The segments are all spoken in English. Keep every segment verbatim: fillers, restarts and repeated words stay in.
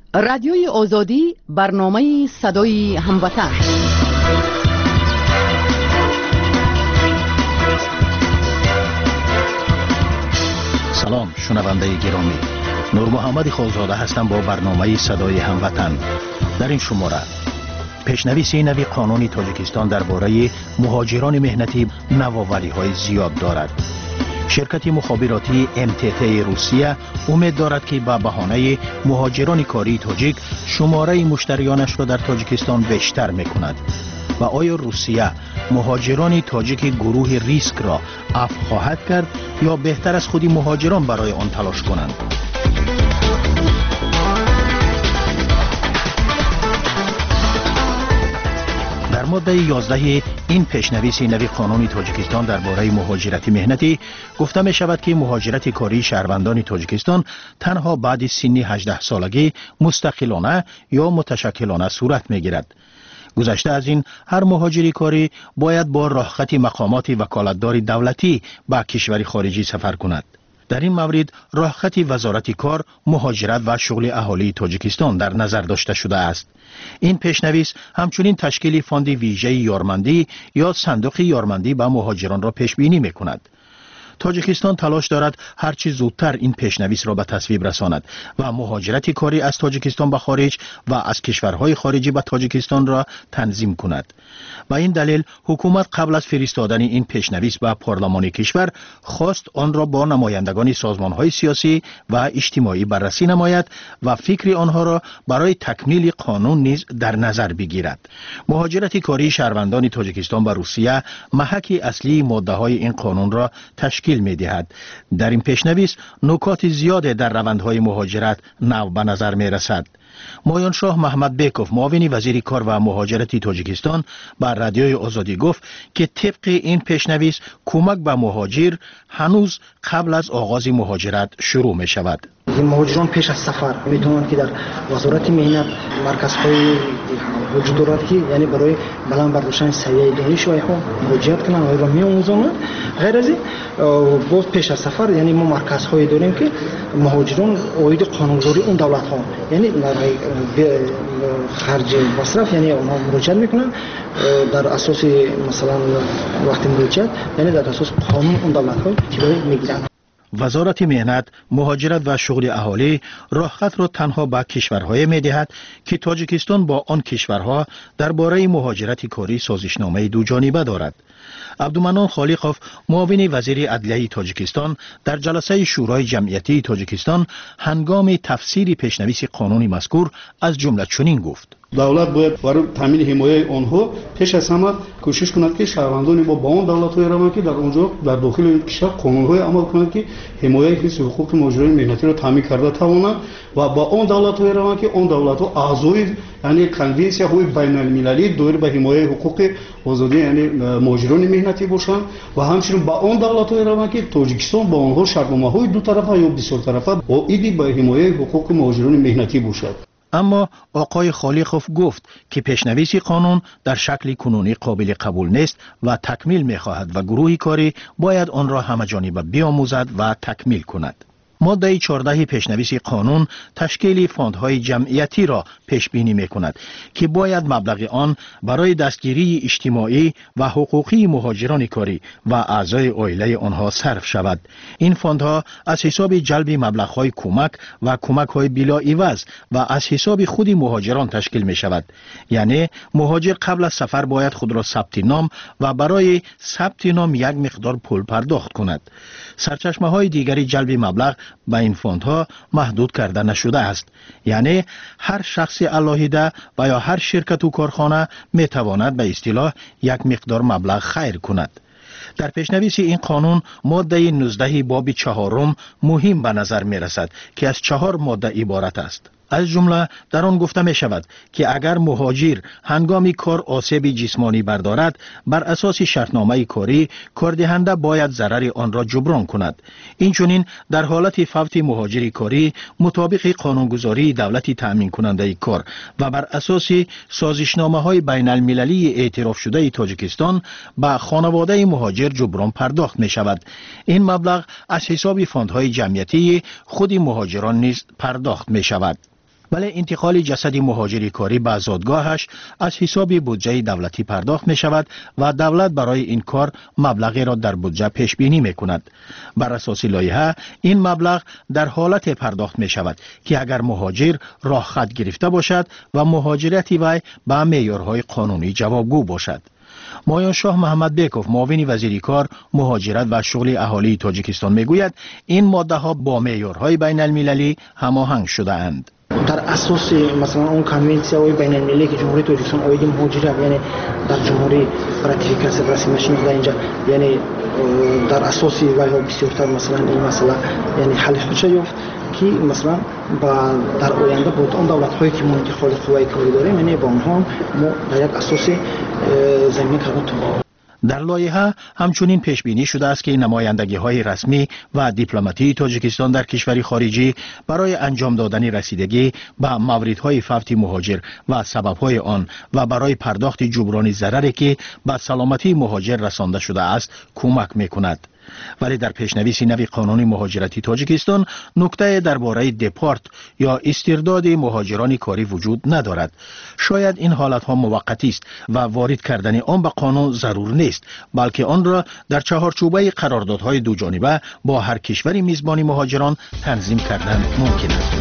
رادیوی آزادی برنامه صدای هموطن. سلام شنونده گرامی، نور محمد خالزاده هستم با برنامه صدای هموطن. در این شماره پیشنویس نوی قانون تاجیکستان درباره مهاجران مهنتی نوآوری‌های زیاد دارد. شرکت مخابراتی ام تی تی روسیه امید دارد که با بهانه مهاجران کاری تاجیک شماره مشتریانش را در تاجیکستان بیشتر می‌کند. و آیا روسیه مهاجران تاجیک گروه ریسک را عفو خواهد کرد یا بهتر از خودی مهاجران برای آن تلاش کنند؟ در ماده یازده این پیشنویس نوی قانون تاجیکستان درباره مهاجرت مهنتی گفته می شود که مهاجرت کاری شهروندان تاجیکستان تنها بعد سن هجده سالگی مستقلانه یا متشکلانه صورت می گیرد. گذشته از این هر مهاجری کاری باید با راهخط مقامات وکالتدار دولتی به کشور خارجی سفر کند. در این مورد راهخط وزارت کار، مهاجرت و شغل اهالی تاجیکستان در نظر داشته شده است. این پیشنویس همچنین تشکیل فاند ویژه یارمندی یا صندوق یارمندی به مهاجران را پیش بینی می کند. تاجیکستان تلاش دارد هرچی زودتر این پیشنویس را به تصویب رساند و مهاجرت کاری از تاجیکستان به خارج و از کشورهای خارجی به تاجیکستان را تنظیم کند. و این دلیل حکومت قبل از فرستادن این پیشنویس به پارلمان کشور خواست آن را با نمایندگان سازمانهای سیاسی و اجتماعی بررسی نماید و فکر آنها را برای تکمیل قانون نیز در نظر بگیرد. مهاجرت کاری شهروندان تاجیکستان به روسیه محک اصلی ماده‌های این قانون را تشکیل می دهد. در این پیشنویس نکات زیاد در روندهای مهاجرت نو به نظر می رسد. مایان شاه محمد بیکوف معاون وزیر کار و مهاجرت تاجیکستان بر رادیوی آزادی گفت که طبق این پیشنویس کمک به مهاجر هنوز قبل از آغاز مهاجرت شروع می شود. مهاجران پیش از سفر میتونند که در وزارت مهنت مرکزهای وجود دارد که یعنی برای بلند برداشتن سویه دانش و اینها مهاجرت کنند و را میآموزند. غیر از این باز پیش از سفر یعنی ما مرکزهایی داریم که مهاجران عاید قانونگذاری اون دولت ها یعنی خرج مصرف یعنی اونها مراجعت میکنند در اساس مثلا وقتی مراجعت یعنی در اساس قانون اون دولت ها کرایه میگیرند. وزارت مهنت، مهاجرت و شغل اهالی راهخط را تنها به کشورهای می دهد که تاجیکستان با آن کشورها درباره مهاجرت کاری سازشنامه دو جانبه دارد. عبدالمنان خالقوف معاون وزیر عدلیه تاجیکستان در جلسه شورای جمعیتی تاجیکستان هنگام تفسیر پیشنویس قانونی مذکور از جمله چنین گفت: دولت باید برای تامین حمایت آنها پیش از همه کوشش کند که شهروندان با با آن دولت‌های روان که در اونجا در داخل کشور قانون‌های عمل کنند که حمایت حقوق حقوق مهاجران مهنتی را تامین کرده توانند و با آن دولت‌های روان که آن دولت‌ها اعضای یعنی کنوانسیون‌های بین‌المللی دایر به حمایت حقوق آزادی یعنی مهاجران مهنتی باشند و همچنین با آن دولت‌های روان که تاجیکستان با آنها شرطنامه‌های دو طرفه یا بسیار طرفه عائد به حمایت حقوق مهاجران مهنتی باشد. اما آقای خالقوف گفت که پیشنویس قانون در شکل کنونی قابل قبول نیست و تکمیل می خواهد و گروه کاری باید آن را همه‌جانبه بیاموزد و تکمیل کند. ماده چهارده پیشنویس قانون تشکیل فاندهای جمعیتی را پیش بینی می کند که باید مبلغ آن برای دستگیری اجتماعی و حقوقی مهاجران کاری و اعضای عائله آنها صرف شود. این فاندها از حساب جلب مبلغ‌های کمک و کمک‌های بلا عوض و از حساب خود مهاجران تشکیل می شود. یعنی مهاجر قبل از سفر باید خود را ثبت نام و برای ثبت نام یک مقدار پول پرداخت کند. سرچشمه‌های دیگری جلب مبلغ به این فاندها محدود کرده نشده است. یعنی هر شخص علاهیده و یا هر شرکت و کارخانه می تواند به اصطلاح یک مقدار مبلغ خیر کند. در پیشنویس این قانون ماده نوزده باب چهارم مهم به نظر می رسد که از چهار ماده عبارت است. از جمله در آن گفته می شود که اگر مهاجر هنگام کار آسیب جسمانی بردارد بر اساس شرطنامه کاری کاردهنده باید ضرر آن را جبران کند. اینچنین در حالت فوت مهاجر کاری مطابق قانونگذاری دولتی تأمین کننده کار و بر اساس سازشنامه های بین المللی اعتراف شده تاجیکستان به خانواده مهاجر جبران پرداخت می شود. این مبلغ از حساب فاندهای جمعیتی خود مهاجران نیز پرداخت می شود. ولی انتقال جسد مهاجر کاری به زادگاهش از حساب بودجه دولتی پرداخت می شود و دولت برای این کار مبلغی را در بودجه پیش بینی می کند. بر اساس لایحه این مبلغ در حالت پرداخت می شود که اگر مهاجر راه خط گرفته باشد و مهاجرت وی به معیارهای قانونی جوابگو باشد. مایان شاه محمد بیکوف معاون وزیر کار، مهاجرت و شغل اهالی تاجیکستان میگوید این ماده ها با معیارهای بین المللی هماهنگ شده اند. در اساس مثلا اون کنوانسیون بین المللی که جمهوری تاجیکستان اوید مهاجرت یعنی در جمهوری راتیفیکاسیون رسمی نشده اینجا، یعنی در اساس وای ها بسیارتر مثلا این مسئله یعنی حل خودش یافت که مثلا با در آینده بود اون دولت هایی که ما انتقال قوای کاری داریم یعنی با اونها ما در یک اساس زمینه کردن تو. در لایحه همچنین پیش بینی شده است که نمایندگی های رسمی و دیپلماتی تاجیکستان در کشور خارجی برای انجام دادن رسیدگی به موردهای فوت مهاجر و سببهای آن و برای پرداخت جبران ضرری که به سلامتی مهاجر رسانده شده است کمک میکند. ولی در پیشنویس نوی قانون مهاجرتی تاجیکستان نکته درباره دپارت یا استرداد مهاجران کاری وجود ندارد. شاید این حالت ها موقتی است و وارد کردن آن به قانون ضرور نیست، بلکه آن را در چهارچوبه قراردادهای دو جانبه با هر کشوری میزبان مهاجران تنظیم کردن ممکن است.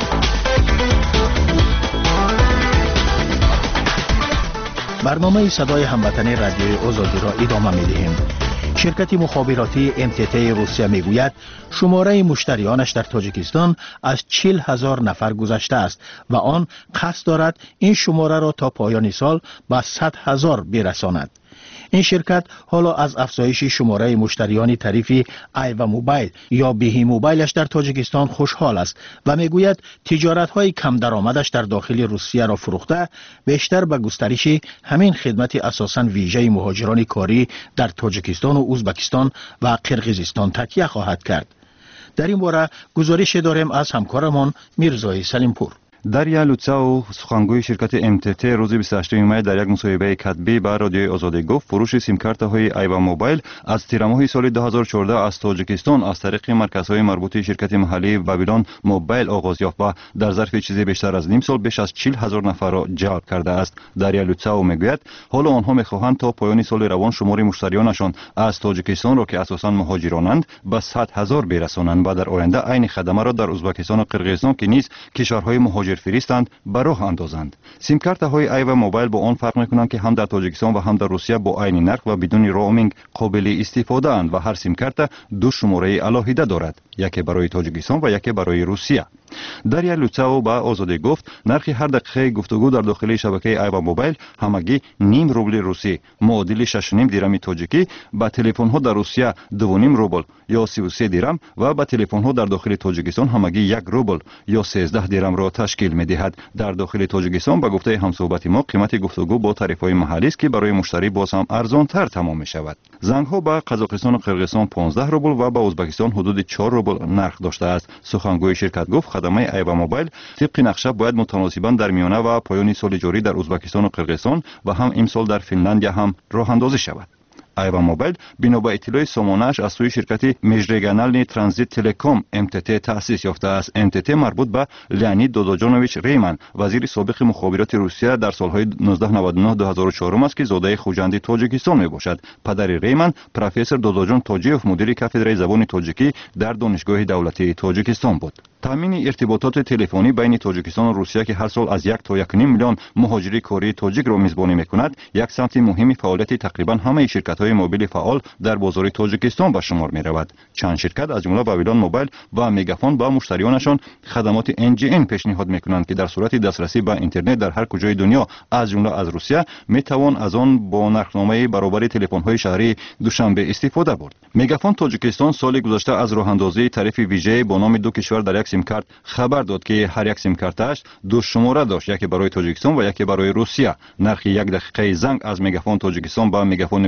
برنامه صدای هموطنان رادیوی آزادی را ادامه می‌دهیم. شرکت مخابراتی ام تی تی روسیه میگوید شماره مشتریانش در تاجیکستان از چهل هزار نفر گذشته است و آن قصد دارد این شماره را تا پایان سال به صد هزار برساند. این شرکت حالا از افزایش شماره مشتریان طریف ایوا موبایل یا بهی موبایلش در تاجیکستان خوشحال است و میگوید تجارت های کم درآمدش در داخل روسیه را فروخته بیشتر به گسترش همین خدمت اساساً ویژه مهاجران کاری در تاجیکستان و ازبکستان و قرقیزستان تکیه خواهد کرد. در این باره گزارش داریم از همکارمان میرزای سلیمپور. дарья لوتساو сухангӯи ширкати эм ти ти рӯзи бисту ҳаштуми май дар як мусоҳибаи катбӣ ба радиои озодӣ гуфт фурӯши симкартаҳои айва мобайл аз тирамоҳи соли ду ҳазору чордаҳ аз тоҷикистон аз тариқи марказҳои марбути ширкати маҳаллии вавилон мобайл оғоз ёфт ва дар зарфи чизе бештар аз ним сол беш аз чил ҳазор нафарро ҷалб кардааст. дарья луцао мегӯяд ҳоло онҳо мехоҳанд то поёни соли равон шумори муштариёнашон аз тоҷикистонро ки асосан муҳоҷиронанд ба сад ҳазор берасонанд ва дар оянда айни хадамаро дар узбекистону қирғизистон ки низ кишварҳои муҳоҷирфиристанд ба роҳ андозанд. симкартаҳои айва мобайл бо он фарқ мекунанд ки ҳам дар тоҷикистон ва ҳам дар русия бо айни нарх ва бидуни роуминг қобили истифодаанд ва ҳар симкарта ду шумораи алоҳида дорад, яке барои тоҷикистон ва яке барои русия. дарья луцао ба озодӣ гуфт нархи ҳар дақиқаи гуфтугӯ дар дохилии шабакаи айва мобайл ҳамагӣ ним рубли русӣ муодили шашу ним дирами тоҷикӣ, ба телефонҳо дар русия ду ним рубл ё сиву се дирам ва ба телефонҳо дар дохили тоҷикистон ҳамагӣ як рубл ё сездаҳ дирамро ташкил медиҳад. дар дохили тоҷикистон ба гуфтаи ҳамсӯҳбати мо қимати гуфтугӯ бо тарифҳои маҳаллист ки барои муштарӣ боз ҳам арзонтар тамом мешавад. зангҳо ба қазоқистону қирғизистон понздаҳ рубл ва ба ӯзбекистон ҳудуди чор рубл нарх доштааст. сухангӯи ширкат гуфт хадамаи айва мобайл тибқи нақша бояд мутаносибан дар миёна ва поёни соли ҷорӣ дар ӯзбекистону қирғизистон ва ҳам имсол дар финляндия ҳам роҳандозӣ шавад. айва мобайл бино ба иттилои сомонааш аз сӯи ширкати межрегиональни транзит телеком эм ти ти таъсис ёфтааст. эм ти ти марбут ба леонид додоҷонович рейман, вазири собиқи мухобироти русия дар солҳои нуздаҳ наваду нӯҳ ду ҳазору чорум аст ки зодаи хуҷанди тоҷикистон мебошад. падари рейман профессор додоҷон тоҷиёв мудири кафедраи забони тоҷикӣ дар донишгоҳи давлатии тоҷикистон буд. таъмини иртибототи телефонӣ байни тоҷикистону русия ки ҳар сол аз як то як ним миллион муҳоҷири кории тоҷикро мизбонӣ мекунад, як самти муҳими фаъолияти тақрибан ҳамаи ширкатҳои мобили фаъол дар бозори тоҷикистон ба шумор меравад. чанд ширкат аз ҷумла вавилон мобайл ва мегафон ба муштариёнашон хадамоти эн ҷи эн пешниҳод мекунанд ки дар сурати дастрасӣ ба интернет дар ҳар куҷои дунё аз ҷумла аз русия метавон аз он бо нархномаи баробари телефонҳои шаҳрии душанбе истифода бурд. мегафон тоҷикистон соли гузашта аз роҳандозии тарифи вижее бо номи ду кишвар дар як симкарт хабар дод ки ҳар як симкартааш ду шумора дошт, яке барои тоҷикистон ва яке барои русия. нархи як дақиқаи занг аз мегафон тоҷикистон ба мегафони русия ҳудуди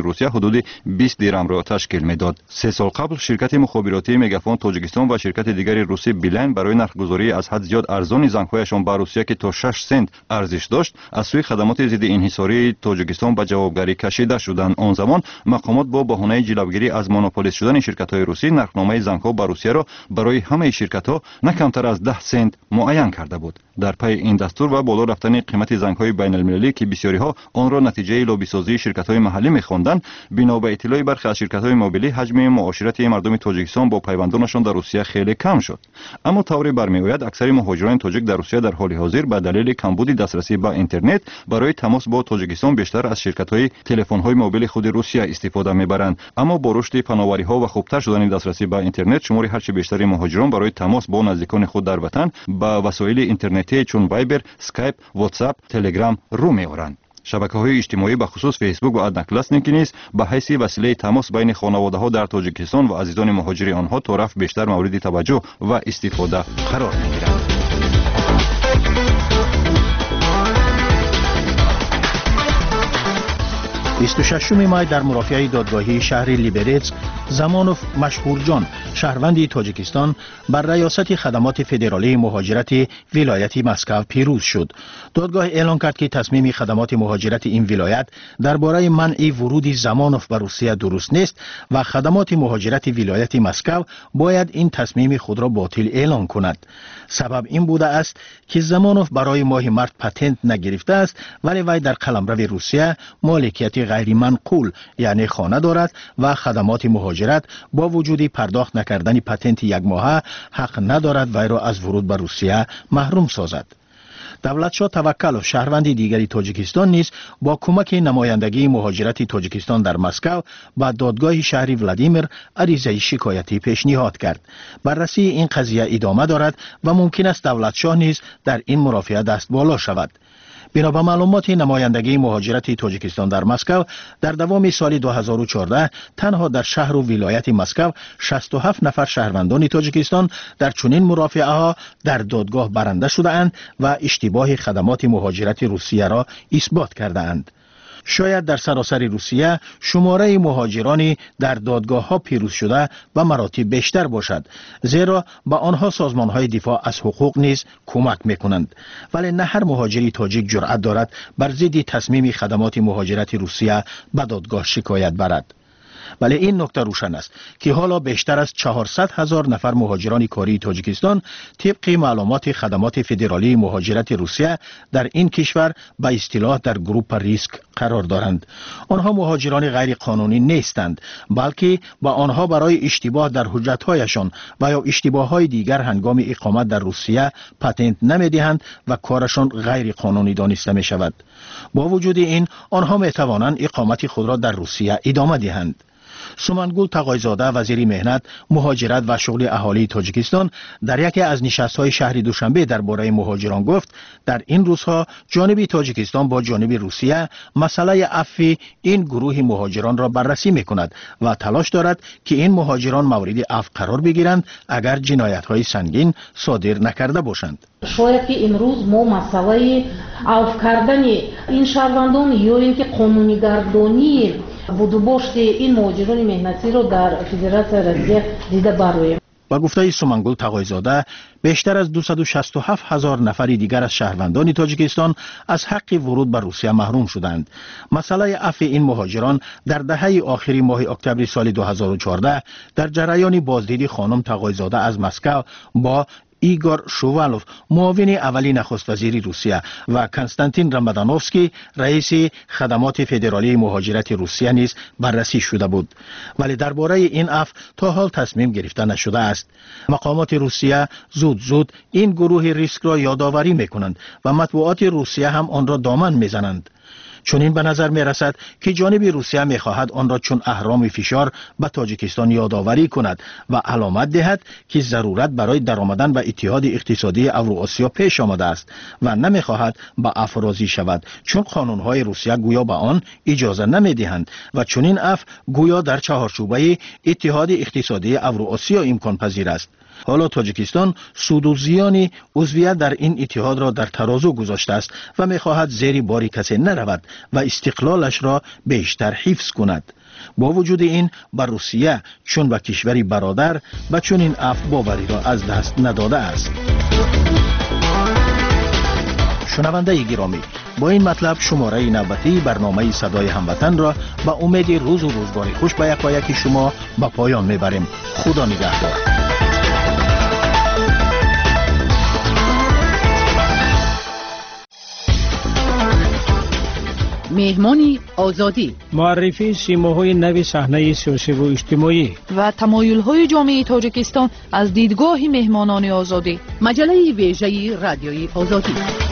حدود بیست درم را تشکیل میداد. سه سال قبل شرکت مخابراتی مگافون تاجیکستان و شرکت دیگری روسی بیلین برای نرخگذاری از حد زیاد ارزان زنگ‌هایشان به روسیه که تا شش سنت ارزش داشت از سوی خدمات ضد انحصاری تاجیکستان به جوابگری کشیده شدند. آن زمان مقامات با بهانه جلوگیری از مونوپولیست شدن شرکت‌های روسی نرخنامه زنگ‌ها به روسیه را برای همه شرکت‌ها نه کمتر از ده سنت معین کرده بود. در پی این دستور و بالا رفتن قیمت زنگ‌های بین‌المللی که بسیاری‌ها آن را نتیجه لابی‌سازی شرکت‌های محلی می‌خواندند، بنا به اطلاع برخی از شرکت‌های موبیلی حجم معاشرت مردم تاجیکستان با پیوندانشان در روسیه خیلی کم شد. اما طوری برمی‌آید اکثر مهاجران تاجیک در روسیه در حال حاضر به دلیل کمبود دسترسی به اینترنت برای تماس با تاجیکستان بیشتر از شرکت‌های تلفن‌های موبیل خود روسیه استفاده می‌برند. اما با رشد پناوری‌ها و خوبتر شدن دسترسی به اینترنت، شمار هرچه بیشتر مهاجران برای تماس با نزدیکان خود در وطن با وسایل اینترنتی چون وایبر، اسکایپ، واتساپ، تلگرام رو می‌آورند. شبکه‌های اجتماعی به خصوص فیسبوک و ادناکلاسنیک نیز به حیث وسیله تماس بین خانواده‌ها در تاجیکستان و عزیزان مهاجر آنها تا رفت بیشتر مورد توجه و استفاده قرار می‌گیرد. بیست و ششم مای در مرافعه دادگاهی شهر لیبریتس زمانوف مشهورجان شهروند تاجیکستان بر ریاست خدمات فدرالی مهاجرت ولایت مسکو پیروز شد. دادگاه اعلام کرد که تصمیم خدمات مهاجرت این ولایت درباره منع ورود زمانوف به روسیه درست نیست و خدمات مهاجرت ولایت مسکو باید این تصمیم خود را باطل اعلام کند. سبب این بوده است که زمانوف برای ماه مارت پتنت نگرفته است، ولی وی در قلمرو روسیه مالکیت غیر منقول یعنی خانه دارد و خدمات مهاجرت با وجود پرداخت نکردن پتنت یک ماهه حق ندارد وی را از ورود به روسیه محروم سازد. دولتشاه توکلوف شهروند دیگری تاجیکستان نیز با کمک نمایندگی مهاجرت تاجیکستان در مسکو به دادگاه شهری ولادیمیر عریضه شکایتی پیشنهاد کرد. بررسی این قضیه ادامه دارد و ممکن است دولتشاه نیز در این مرافعه دست بالا شود. بنا به معلومات نمایندگی مهاجرت تاجیکستان در مسکو در دوام سال دو هزار و چهارده تنها در شهر و ولایت مسکو شصت و هفت نفر شهروندان تاجیکستان در چنین مرافعه ها در دادگاه برنده شده اند و اشتباه خدمات مهاجرت روسیه را اثبات کرده اند. شاید در سراسر روسیه شماره مهاجرانی در دادگاه ها پیروز شده و مراتب بیشتر باشد، زیرا با آنها سازمان های دفاع از حقوق نیز کمک میکنند، ولی نه هر مهاجری تاجیک جرأت دارد بر ضد تصمیم خدمات مهاجرت روسیه به دادگاه شکایت برد. ولی این نکته روشن است که حالا بیشتر از چهارصد هزار نفر مهاجران کاری تاجیکستان طبق معلومات خدمات فدرالی مهاجرت روسیه در این کشور به اصطلاح در گروپ ریسک قرار دارند. آنها مهاجران غیر قانونی نیستند، بلکه با آنها برای اشتباه در حجت‌هایشان و یا اشتباه‌های دیگر هنگام اقامت در روسیه پتنت نمی‌دهند و کارشان غیر قانونی دانسته می‌شود. با وجود این آنها می‌توانند اقامت خود را در روسیه ادامه دهند. سومنگول تقایزاده وزیر مهنت، مهاجرت و شغل اهالی تاجیکستان در یکی از نشست‌های شهر دوشنبه درباره مهاجران گفت در این روزها جانب تاجیکستان با جانب روسیه مسئله عفو این گروه مهاجران را بررسی می‌کند و تلاش دارد که این مهاجران مورد عفو قرار بگیرند اگر جنایت‌های سنگین صادر نکرده باشند. شاید که امروز ما مسئله عفو کردن این شهروندان یا اینکه قانونی گردانی بودوباشت این مهاجران مهنتی رو در فدراسیون روسیه دیده بارویم. با گفته سومنگول تقایزاده بیشتر از دویست و شصت و هفت هزار نفر دیگر از شهروندان تاجیکستان از حق ورود به روسیه محروم شدند. مسئله عفو این مهاجران در دهه آخری ماه اکتبر سال دو هزار و چهارده در جریان بازدید خانم تقایزاده از مسکو با ایگور شووالوف معاون اولی نخست وزیر روسیه و کنستانتین رامادانوفسکی رئیس خدمات فدرالی مهاجرت روسیه نیز بررسی شده بود، ولی درباره این عفو تا حال تصمیم گرفته نشده است. مقامات روسیه زود زود این گروه ریسک را یادآوری میکنند و مطبوعات روسیه هم آن را دامن میزنند. چون این به نظر می رسد که جانب روسیه می خواهد آن را چون اهرام فشار به تاجیکستان یادآوری کند و علامت دهد که ضرورت برای درآمدن به اتحاد اقتصادی اوراسیا پیش آمده است و نمی خواهد به عفو راضی شود، چون قانونهای روسیه گویا به آن اجازه نمی دهند و چون این عفو گویا در چهارچوبه اتحاد اقتصادی اوراسیا امکان پذیر است. حالا تاجیکستان سود و زیان عضویت در این اتحاد را در ترازو گذاشته است و می‌خواهد زیر بار کسی نرود و استقلالش را بیشتر حفظ کند. با وجود این بر روسیه چون به کشوری برادر و چون این عفو باوری را از دست نداده است. شنونده گرامی، با این مطلب شماره نوبتی برنامه صدای هموطن را به امید روز و روزگار خوش به یکایک شما به پایان میبریم. خدا نگهدار. مهمانی آزادی، معرفی سیماهای نو صحنه سیاسی و اجتماعی و تمایل‌های جامعه تاجیکستان از دیدگاه مهمانان آزادی. مجله ویژه رادیوی آزادی.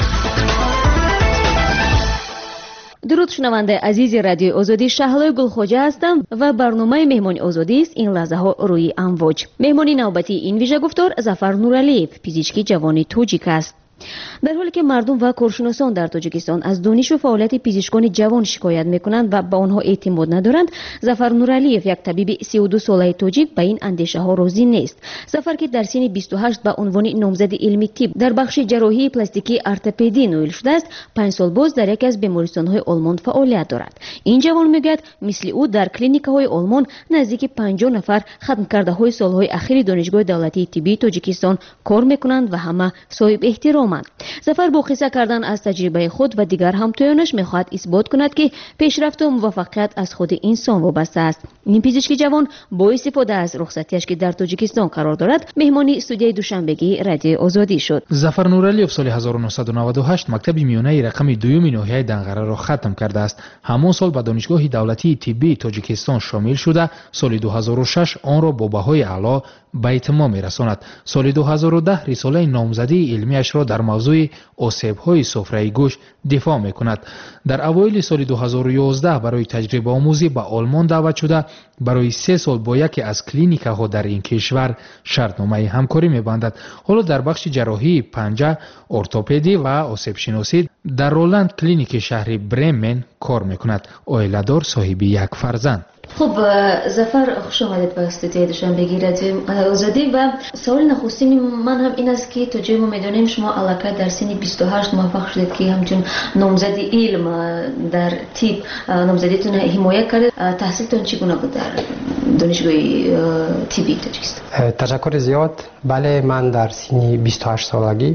درود شنونده عزیز رادیو آزادی، شهلا گلخوجه هستم و برنامه مهمان آزادی است این لحظه ها روی امواج. مهمانی نوبتی این ویژه گفتار ظفر نورالیف، پزشکی جوان تاجیک است. در حالی که مردم و کارشناسان در تاجیکستان از دانش و فعالیت پزشکان جوان شکایت میکنند و به آنها اعتماد ندارند، ظفر نورالیف یک طبیب سی و دو ساله تاجیک به این اندیشه ها راضی نیست. ظفر که در سن بیست و هشت به عنوان نامزد علمی طب در بخش جراحی پلاستیکی ارتوپدی نویل شده است، پنج سال باز در یک از بیمارستان های آلمان فعالیت دارد. این جوان میگوید مثل او در کلینیک های آلمان نزدیک پنجاه نفر ختم کرده های سالهای اخیر دانشگاه دولتی طبی تاجیکستان کار میکنند و همه صاحب احترامند. ظفر با قصه کردن از تجربه خود و دیگر همتایانش میخواهد اثبات کند که پیشرفت و موفقیت از خود انسان وابسته است. این پزشک جوان با استفاده از رخصتیش که در تاجیکستان قرار دارد مهمانی استودیوی دوشنبگی رادیو آزادی شد. ظفر نورالیف سال هزار و نهصد و نود و هشت مکتب میانه رقم دوم ناحیه دنقره را ختم کرده است. همان سال به دانشگاه دولتی طبی تاجیکستان شامل شده، سال دو هزار و شش آن را با بهای اعلی به اتمام میرساند. سال دو هزار و ده رساله نامزدی علمیش را در موضوع آسیب‌های سفره گوشت دفاع می‌کند. در اوایل سال دو هزار و یازده برای تجربه آموزی به آلمان دعوت شده، برای سه سال با یکی از کلینیک‌ها در این کشور شرطنامه همکاری می‌بندد. حالا در بخش جراحی پنجه، ارتوپدی و آسیب شناسی در رولند کلینیک شهر برمن کار می‌کند. عائله‌دار، صاحب یک فرزند. خب ظفر، خوش آمدید به استودیوی دوشنبگی رادیو آزادی. و سوال نخستین من هم این است که تا جایی ما میدونیم شما علاقه در سن بیست و هشت موفق شدید که همچون نامزد علم در طب نامزدیتون حمایت کرد. تحصیلتون چگونه بود در دانشگاه طبی تاجیکستان؟ تشکر زیاد. بله، من در سن بیست و هشت سالگی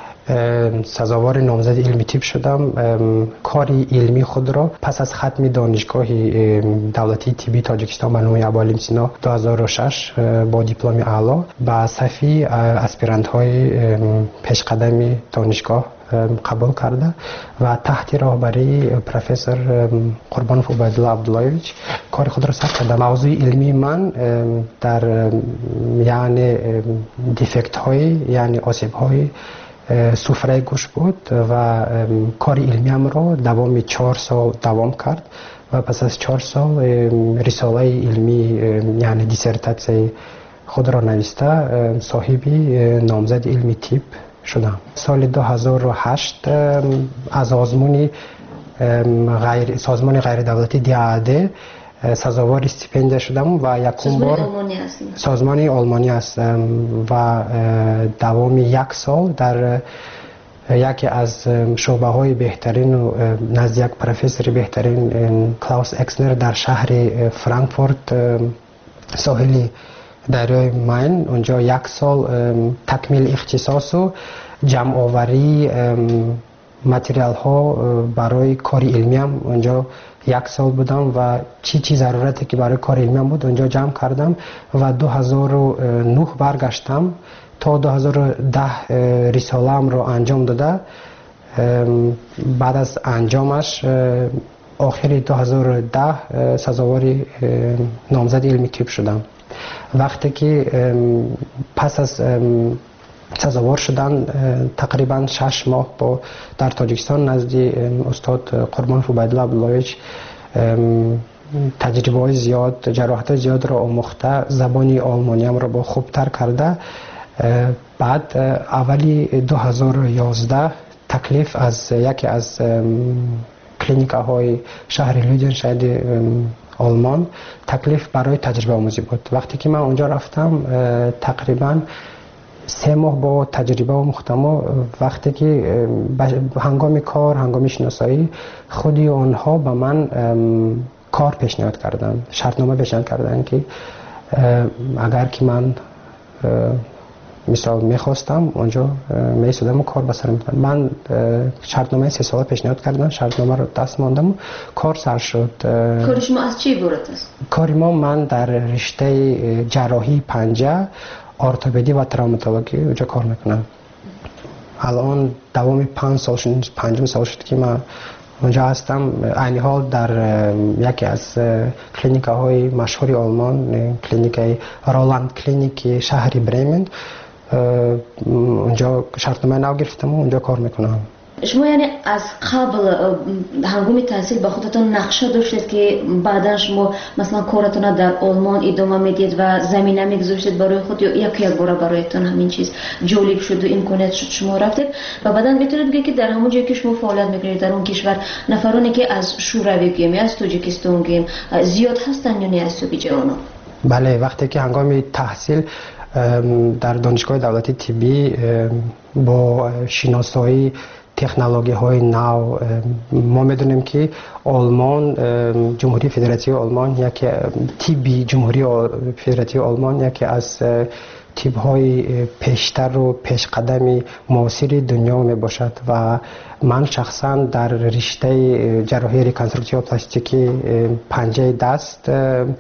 سزاوار نامزد علمی طب شدم. کاری علمی خود را پس از ختم دانشگاه دولتی طبی تاجیکستان به نام ابوعلی سینا دو هزار و شش با دیپلم اعلی به صفی اسپیرانت های پیشقدم دانشگاه قبول کرده و تحت راهبری پروفسور قربانوف عبیدالله عبداللهویچ کار خود را ثبت کرده. موضوع علمی من در یعنی دیفکت های یعنی آسیب های سفره گوشت بود و کار علمیم را دوام چهار سال دوام کرد و پس از چهار سال رساله علمی یعنی دیسرتاسیون خود را نوشته صاحب نامزد علمی طب شدم. سال دو هزار و هشت از آزمون غیر سازمان غیر دولتی دی ا د سزاوار استیپندیه شدم و یکم بار سازمان آلمانی هستم و دوام یک سال در یکی از شعبه های بهترین و نزد یک پروفسور بهترین کلاوس اکسنر در شهر فرانکفورت ساحل دریای ماین، اونجا یک سال تکمیل اختصاص و جمع آوری متریال ها برای کار علمی هم اونجا یک سال بودم و چی چی ضرورتی که برای کار علمی بود اونجا جمع کردم و دو هزار و نه برگشتم تا دو هزار و ده رساله‌ام رو انجام داده. بعد از انجامش آخر دو هزار و ده سزاوار نامزد علمی طب شدم. وقتی که پس از سزاوار شدن تقریبا شش ماه با در تاجیکستان نزد استاد قربانوف عبیدالله عبداللهویچ تجربه های زیاد، جراحت زیاد را آموخته، زبانی آلمانیم را با خوبتر کرده. بعد اولی دو هزار و یازده تکلیف از یکی از کلینیک های شهر لودنشاید آلمان تکلیف برای تجربه آموزی بود. وقتی که من اونجا رفتم تقریبا سه ماه با تجربه و مختما وقتی که هنگام کار هنگام شناسایی خودی آنها به من کار پیشنهاد کردن، شرطنامه پیشنهاد کردن که اگر که من مثلا میخواستم اونجا میسودم و کار به سر میبردم. من شرطنامه سه ساله پیشنهاد کردم، شرطنامه رو دست ماندم و کار سر شد. کار شما از چی عبارت است؟ کار ما من در رشته جراحی پنجه، ارتوپدی و تروماتولوژی اونجا کار میکنم. الان دوام پنج سال شد، پنجم سال شد که من اونجا هستم. عین حال در یکی از کلینیک‌های مشهور آلمان، کلینیک رولاند کلینیک شهر برمن، اونجا شرطنامه نو گرفتم و اونجا کار میکنم. شما یعنی از قبل هنگام تحصیل با خودتون نقشه داشتید که بعدا شما مثلا کارتون در آلمان ادامه میدید و زمینه میگذاشتید برای خود، یا یک یک بار برایتون همین چیز جالب شد و امکانات شد شما رفتید و بعدا میتونید بگید که در همون جایی که شما فعالیت میکنید در اون کشور نفرانی که از شوروی گیم از تاجیکستان گیم زیاد هستن یا نه از سوی جهان؟ بله، وقتی که هنگام تحصیل در دانشگاه دولتی طبی با شناسایی تکنولوژی های نو ما میدونیم که آلمان، جمهوری فدراتی آلمان، یکی طبی جمهوری فدراتی آلمان یکی از طب های پیشتر و پیش قدمی معاصر دنیا می باشد و من شخصا در رشته جراحی ریکانستروکتیو پلاستیکی پنجه دست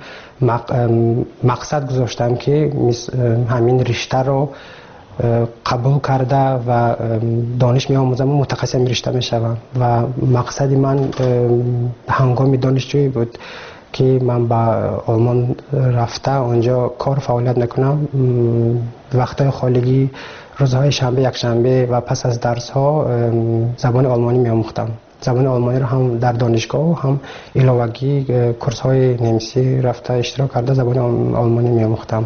مقصد گذاشتم که همین رشته رو قبول کرده و دانش می آموزم و متخصص رشته می شوم و مقصد من هنگام دانشجویی بود که من به آلمان رفته اونجا کار فعالیت نکنم. وقتای خالگی روزهای شنبه یک شنبه و پس از درس ها زبان آلمانی می آموختم. زبان آلمانی رو هم در دانشگاه و هم علاوگی کورس های نمیسی رفته اشتراک کرده زبان آلمانی می آموختم.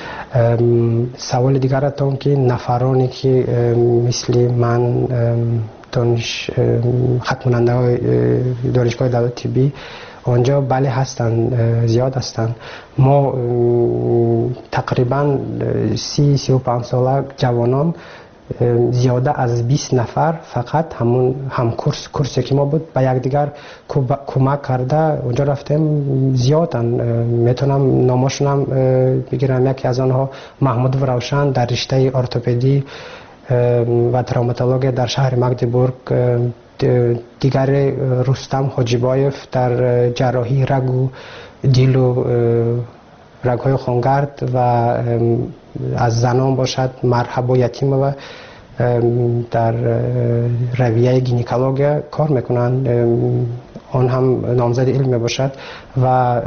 سوال دیگر اتون که نفرانی که مثل من دانش ختم کننده های دانشگاه دولتی طبی آنجا بله هستن، زیاد هستن. ما تقریبا سی سی و پنج ساله جوانان زیاده از بیست نفر فقط همون هم کورس کورسی که ما بود به یکدیگر کمک کرده اونجا رفتیم. زیادن، میتونم نامشونم بگیرم. یکی از آنها محمود روشن در رشته ارتوپدی و تروماتولوژی در شهر مگدبورگ، دیگر رستم حاجیبایف در جراحی رگ و دیل و رگ‌های خونگرد و از زنان باشد مرحبا یتیم و در رویه گینیکولوژی کار میکنن، آن هم نامزد علمی باشد و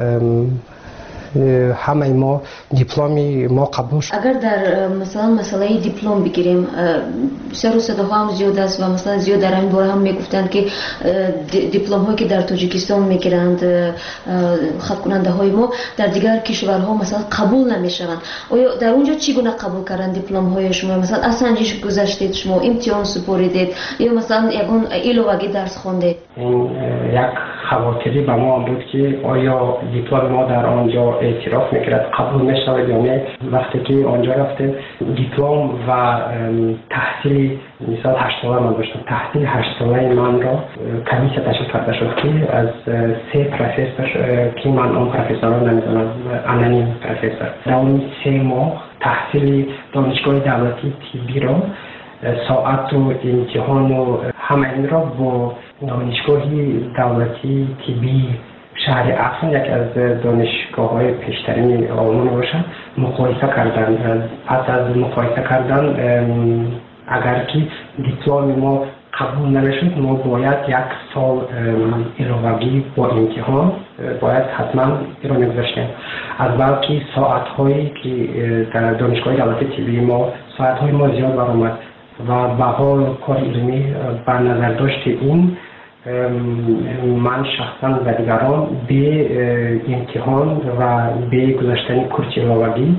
همه ما دیپلمی ما قبول شد. اگر در مثلا مسئله دیپلم بگیریم سر و صداها هم زیاد است و مثلا زیاد در این باره هم میگفتند که دیپلم هایی که در تاجیکستان میگیرند ختم کننده های ما در دیگر کشورها مثلا قبول نمیشوند. آیا در اونجا چگونه قبول کردن دیپلم های شما؟ مثلا از سنجش گذشتید شما، امتحان سپردید یا مثلا یگون علاوگی درس خواندید؟ یک خواطری به ما بود که آیا دیپلم ما در آنجا اعتراف میکرد قبول میشود یا نه. وقتی که آنجا رفتیم دیپلم و تحصیل مثلا هشت ساله من داشتم، تحصیل هشت ساله من را کمیسیه تشکیل کرده شد که از سه پروفسور که من آن پروفسورها نمیدونم انانیم پروفسور در اون سه ماه تحصیل دانشگاه دولتی طبی را ساعت و امتحان و همه این را با دانشگاه دولتی طبی شهر اقصی یکی از دانشگاه‌های پیشترین آلمان باشد مقایسه کردن. پس از مقایسه کردن اگر که دیپلم ما قبول نمیشد ما باید یک سال علاوگی با امتحان باید حتما ایران می‌گذاشتیم. از بلکه ساعت‌هایی که در دانشگاه دولتی طبی ما ساعت‌های ما زیاد برآمد و بهای کار علمی بر نظر داشت این من شخصا و دیگران به امتحان و به گذاشتن کورس علاوگی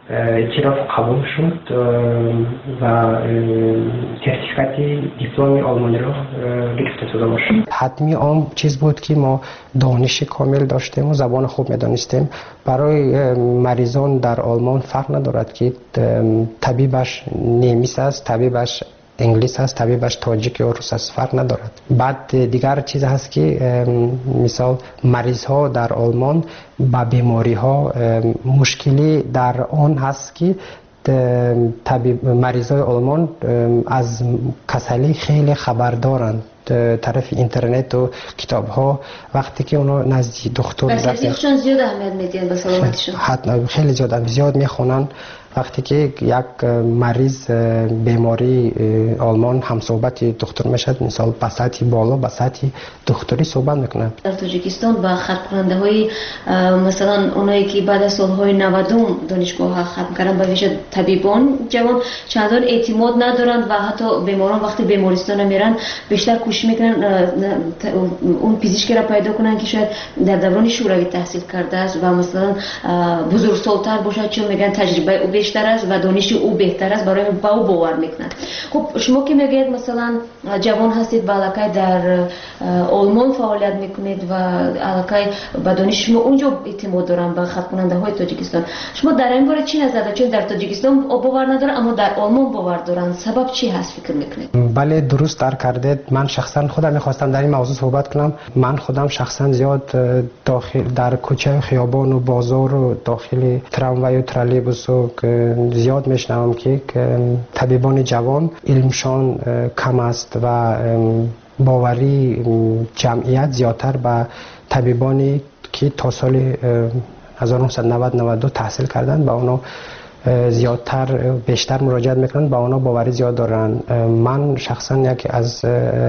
اعتراف قبول شد و سرتیفیکات دیپلم آلمانی را گرفته شده باشد. حتمی آن چیز بود که ما دانش کامل داشتیم و زبان خوب می‌دانستیم. برای مریضان در آلمان فرق ندارد که طبیبش نیمیس است، طبیبش انگلیس است، طبیبش تاجیک یا روس است، فرق ندارد. بعد دیگر چیز هست که مثال مریض ها در آلمان با بیماری ها مشکلی در آن هست که طبیب مریض های آلمان از کسلی خیلی خبر دارند. طرف اینترنت و کتاب ها وقتی که اونا نزدیک دکتر بسیارشون زیاد اهمیت میدین به سلامتیشون. حتما خیلی زیاد زیاد میخونن. وقتی که یک مریض بیماری آلمان هم صحبت دکتر میشد، مثال به سطح بالا به سطح دکتری صحبت میکنه. در تاجیکستان با ختم کننده های مثلا اونایی که بعد از سالهای نود دانشگاه ختم کردن، به ویژه طبیبان جوان چندان اعتماد ندارند و حتی بیماران وقتی بیمارستان میرن بیشتر کوشش میکنن اون پزشکی را پیدا کنن که شاید در دوران شوروی تحصیل کرده است و مثلا بزرگسال‌تر باشه، چون میگن تجربه او بیشتر است و دانش او بهتر است، برای با او باور میکنن. خب شما که میگید مثلا جوان هستید و علاقه در آلمان فعالیت میکنید و علاقه به دانش شما اونجا اعتماد دارن به ختم کننده های تاجیکستان، شما در این باره چی نظر دارید؟ چون در تاجیکستان باور ندارن اما در آلمان باور دارن، سبب چی هست فکر میکنید؟ بله درست در کردید. من شخصا خودم میخواستم در این موضوع صحبت کنم. من خودم شخصا زیاد داخل در کوچه خیابان و بازار و داخل تراموای و ترالیبوس و زیاد میشنوم که طبیبان جوان علمشان کم است و باوری جمعیت زیادتر به طبیبانی که تا سال هزار و نهصد و نود نود و دو تحصیل کردن با اونا زیادتر بیشتر مراجعت میکنن، با اونا باوری زیاد دارن. من شخصا یکی از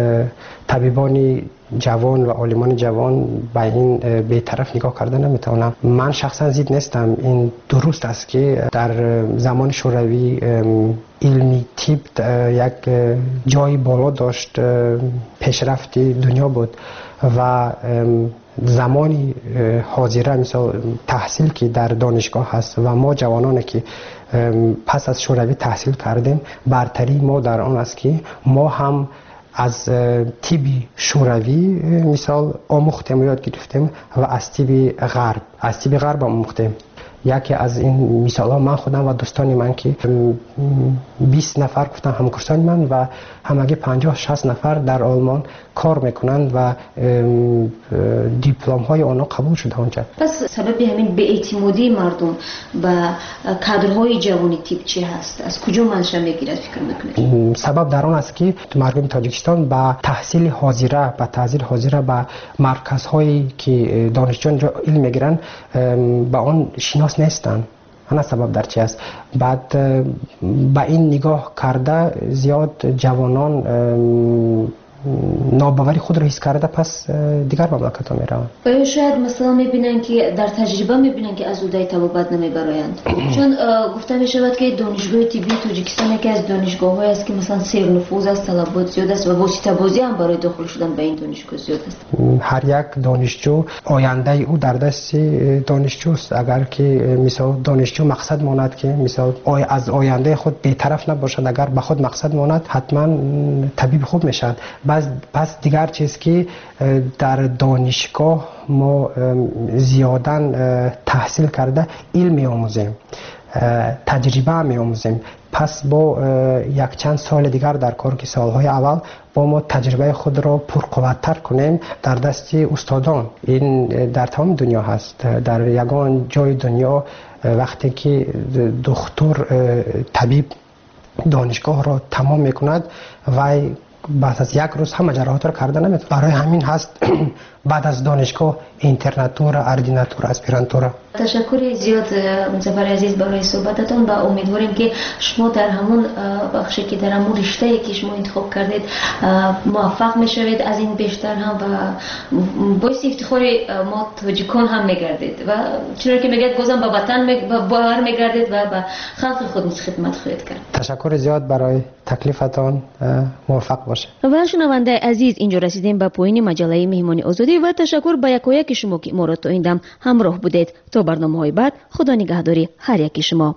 طبیبان جوان و عالمان جوان به این بی‌طرف نگاه کردن نمیتونم. من شخصا زید نیستم. این درست است که در زمان شوروی علمی تیپ یک جای بالا داشت، پیشرفت دنیا بود و زمانی حاضره مثلا تحصیل که در دانشگاه هست و ما جوانانی که پس از شوروی تحصیل کردیم، برتری ما در آن است که ما هم از تیبی شوروی مثال آموختیم و یاد گرفتیم و از تیبی غرب از تیبی غرب آموختیم. یکی از این مثال ها من خودم و دوستانی من که بیست نفر گفتن همکاران من و همگی پنجاه شصت نفر در آلمان کار میکنند و دیپلم های آنها قبول شده اونجا. پس سبب همین بی‌اعتمادی مردم و کادرهای جوانی تیپ چی هست؟ از کجا منشأ میگیرد فکر میکنید؟ سبب در آن است که مردم تاجیکستان با تحصیل حاضره با تحصیل حاضره با مرکزهایی که دانشجویان علم میگیرن با آن شناس نیستن. انا سبب در چی است؟ بعد با این نگاه کرده زیاد جوانان ناباوری خود را حس کرده پس دیگر مملکت ها میروند. و شاید مثلا میبینن که در تجربه میبینن که از اودای طبابت نمیبرایند، چون گفته میشود که دانشگاه طبی تاجیکستان یکی از دانشگاه های است که مثلا سیر نفوذ است، طلبات زیاد است و واسطه بازی هم برای داخل شدن به این دانشگاه زیاد است. هر یک دانشجو آینده او در دست دانشجوست. اگر که مثلا دانشجو مقصد ماند که مثلا از آینده خود بی‌طرف نباشد، اگر به خود مقصد ماند حتما طبیب خوب میشد. پس دیگر چیز که در دانشگاه ما زیادن تحصیل کرده علم می آموزیم، تجربه می آموزیم. پس با یک چند سال دیگر در کار که سالهای اول با ما تجربه خود را پرقوت‌تر کنیم در دست استادان. این در تمام دنیا هست. در یگان جای دنیا وقتی که دکتر طبیب دانشگاه را تمام میکند و بعد از یک روز همه جراحات را کرده نمیتونه. برای همین هست بعد از دانشگاه اینترناتور، اردیناتور، اسپیرانتور. تشکر زیاد مظفر عزیز برای صحبتتون و امیدواریم که شما در همون بخشی که در همون رشته‌ای که شما انتخاب کردید موفق میشوید، از این بیشتر هم و باعث افتخار ما تاجیکان هم میگردید و چون که میگید بازم به وطن باور میگردید و به خلق خود خدمت خواهید کرد. تشکر زیاد برای تکلیفتان. موفق باشید. باشه. و شنونده عزیز اینجا رسیدیم به پایان مجله مهمانی آزادی و تشکر به یکایک شما که ما را تا این دم همراه بودید. تا برنامه‌های بعد خدا نگهداری هر یکی شما.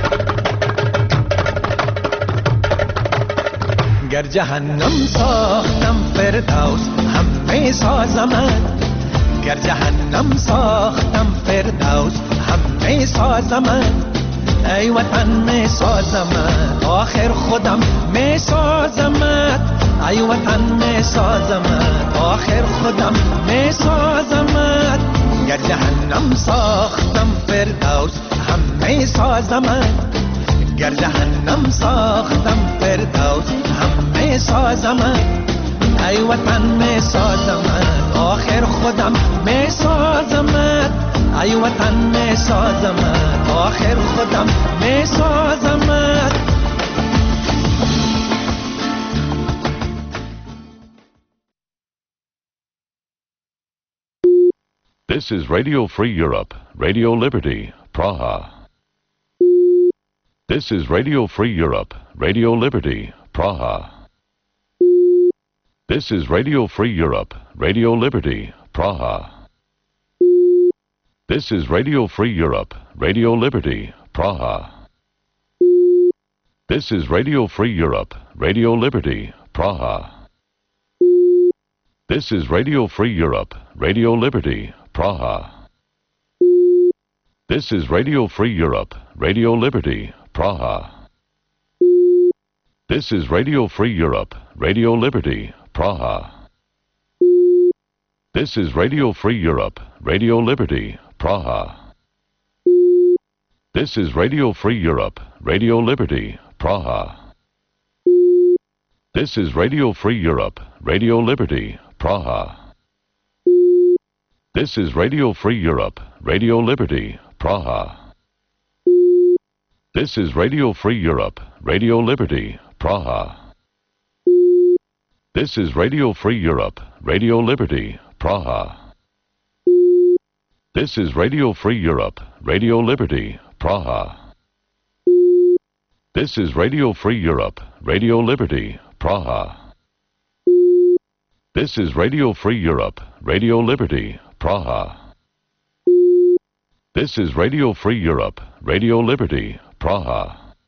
گر جهنم ساختم فردوس هم می سازمت، گر جهنم ساختم فردوس هم می سازمت، ای وطن می سازمت آخر خودم می سازمت، ای وطن می سازمت آخر خودم می سازمت، گر جهنم ساختم فردوس هم می سازمت، گر جهنم ساختم فردوس هم می سازمت، ای وطن می سازمت آخر خودم می سازمت، ای وطن می سازمت آخر خودم می سازمت. This is Radio Free Europe, Radio Liberty, Praha. This is Radio Free Europe, Radio Liberty, Praha. This is Radio Free Europe, Radio Liberty, Praha. This is Radio Free Europe, Radio Liberty, Praha. This is Radio Free Europe, Radio Liberty, Praha. This is Radio Free Europe, Radio Liberty, Praha. This is Radio Free Europe, Radio Liberty, Praha. This is Radio Free Europe, Radio Liberty, Praha. This is Radio Free Europe, Radio Liberty, Praha. This is Radio Free Europe, Radio Liberty, Praha. This is Radio Free Europe, Radio Liberty, Praha. This is Radio Free Europe, Radio Liberty, Praha. This is Radio Free Europe, Radio Liberty, Praha. This is Radio Free Europe, Radio Liberty, Praha. This is Radio Free Europe, Radio Liberty, Praha. This is Radio Free Europe, Radio Liberty, Praha. This is Radio Free Europe, Radio Liberty, Praha. This is Radio Free Europe, Radio Liberty, Praha.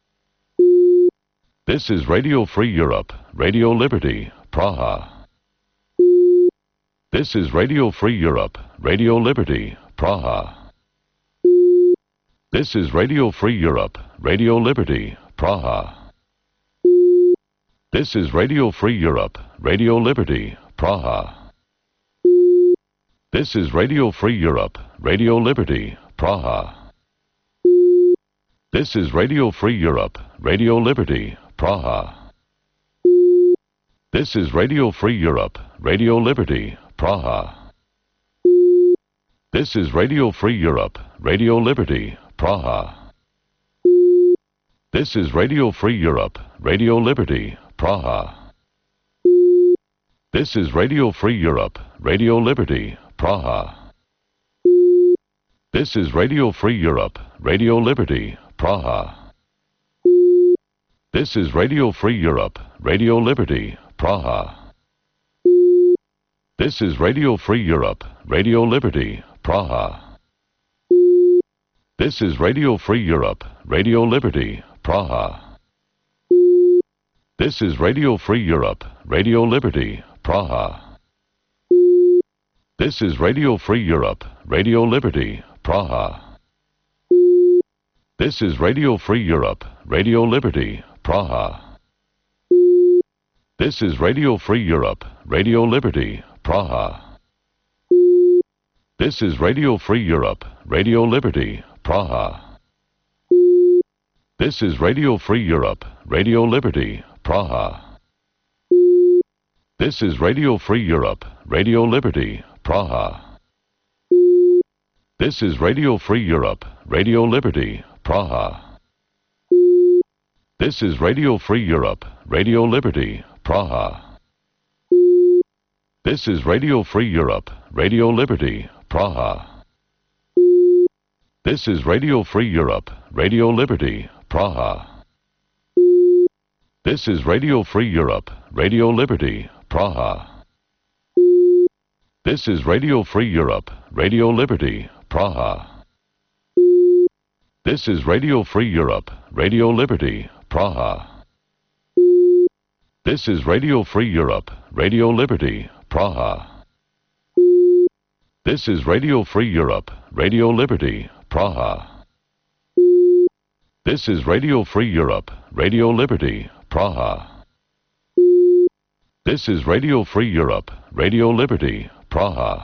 This is Radio Free Europe, Radio Liberty, Praha. This is Radio Free Europe, Radio Liberty, Praha. This is Radio Free Europe, Radio Liberty, Praha. This is Radio Free Europe, Radio Liberty, Praha. This is Radio Free Europe, Radio Liberty, Praha. This is Radio Free Europe, Radio Liberty, Praha. This is Radio Free Europe, Radio Liberty, Praha. This is Radio Free Europe, Radio Liberty, Praha. This is Radio Free Europe, Radio Liberty, Praha. This is Radio Free Europe, Radio Liberty, Praha. This is Radio Free Europe, Radio Liberty, Praha. This is Radio Free Europe, Radio Liberty, Praha. This is Radio Free Europe, Radio Liberty, Praha. This is Radio Free Europe, Radio Liberty, Praha. This is Radio Free Europe, Radio Liberty, Praha. This is Radio Free Europe, Radio Liberty, Praha. This is Radio Free Europe, Radio Liberty, Praha. This is Radio Free Europe, Radio Liberty, Praha. This is Radio Free Europe, Radio Liberty, Praha. This is Radio Free Europe, Radio Liberty, Praha. This is Radio Free Europe, Radio Liberty, Praha. This is Radio Free Europe, Radio Liberty, Praha. This is Radio Free Europe, Radio Liberty, Praha. This is Radio Free Europe, Radio Liberty, Praha. This is Radio Free Europe, Radio Liberty, Praha. This is Radio Free Europe, Radio Liberty, Praha. This is Radio Free Europe, Radio Liberty, Praha. This is Radio Free Europe, Radio Liberty, Praha. This is Radio Free Europe, Radio Liberty, Praha. This is Radio Free Europe, Radio Liberty, Praha. This is Radio Free Europe, Radio Liberty, Praha. This is Radio Free Europe, Radio Liberty, Praha.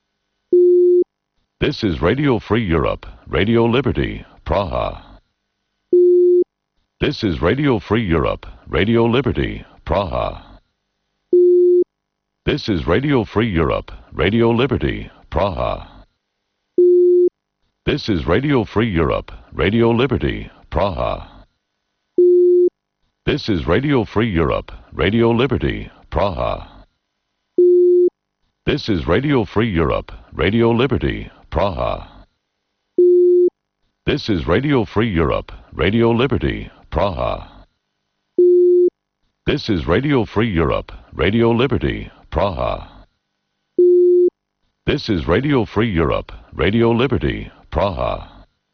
This is Radio Free Europe, Radio Liberty, Praha. This is Radio Free Europe, Radio Liberty, Praha. This is Radio Free Europe, Radio Liberty, Praha. This is Radio Free Europe, Radio Liberty, Praha. This is Radio Free Europe, Radio Liberty, Praha. This is Radio Free Europe, Radio Liberty, Praha. This is Radio Free Europe, Radio Liberty, Praha. This is Radio Free Europe, Radio Liberty, Praha. This is Radio Free Europe, Radio Liberty, Praha.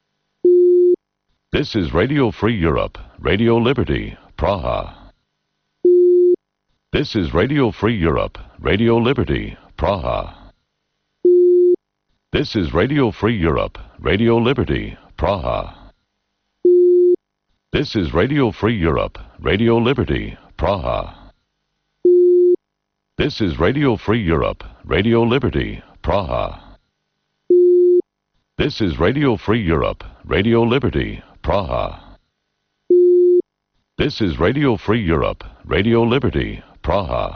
This is Radio Free Europe, Radio Liberty, Praha. This is Radio Free Europe, Radio Liberty, Praha. This is Radio Free Europe, Radio Liberty, Praha. This is Radio Free Europe, Radio Liberty, Praha. This is Radio Free Europe, Radio Liberty, Praha. This is Radio Free Europe, Radio Liberty, Praha. This is Radio Free Europe, Radio Liberty, Praha.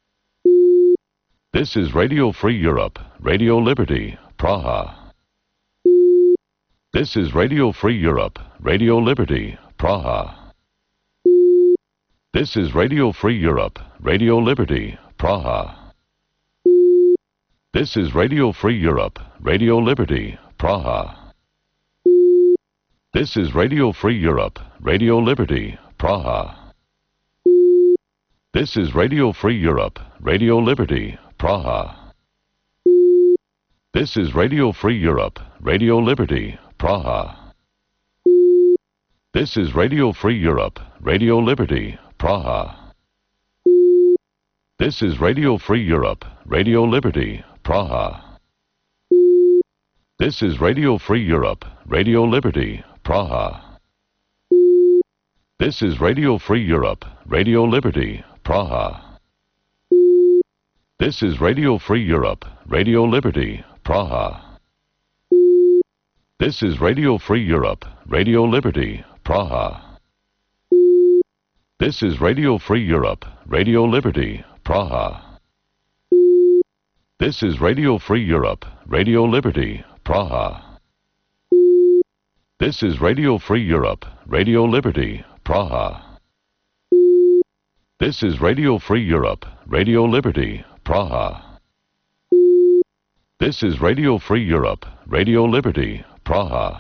This is Radio Free Europe, Radio Liberty, Praha. This is Radio Free Europe, Radio Liberty, Praha. This is Radio Free Europe, Radio Liberty, Praha. This is Radio Free Europe, Radio Liberty, Praha. This is Radio Free Europe, Radio Liberty, Praha. This is Radio Free Europe, Radio Liberty, Praha. This is Radio Free Europe, Radio Liberty, Praha. This is Radio Free Europe, Radio Liberty, Praha. This is Radio Free Europe, Radio Liberty, Praha. This is Radio Free Europe, Radio Liberty, Praha. This is Radio Free Europe, Radio Liberty, Praha. This is Radio Free Europe, Radio Liberty, Praha. This is Radio Free Europe, Radio Liberty, Praha. This is Radio Free Europe, Radio Liberty, Praha. This is Radio Free Europe, Radio Liberty, Praha. This is Radio Free Europe, Radio Liberty, Praha. This is Radio Free Europe, Radio Liberty, Praha. This is Radio Free Europe, Radio Liberty, Praha.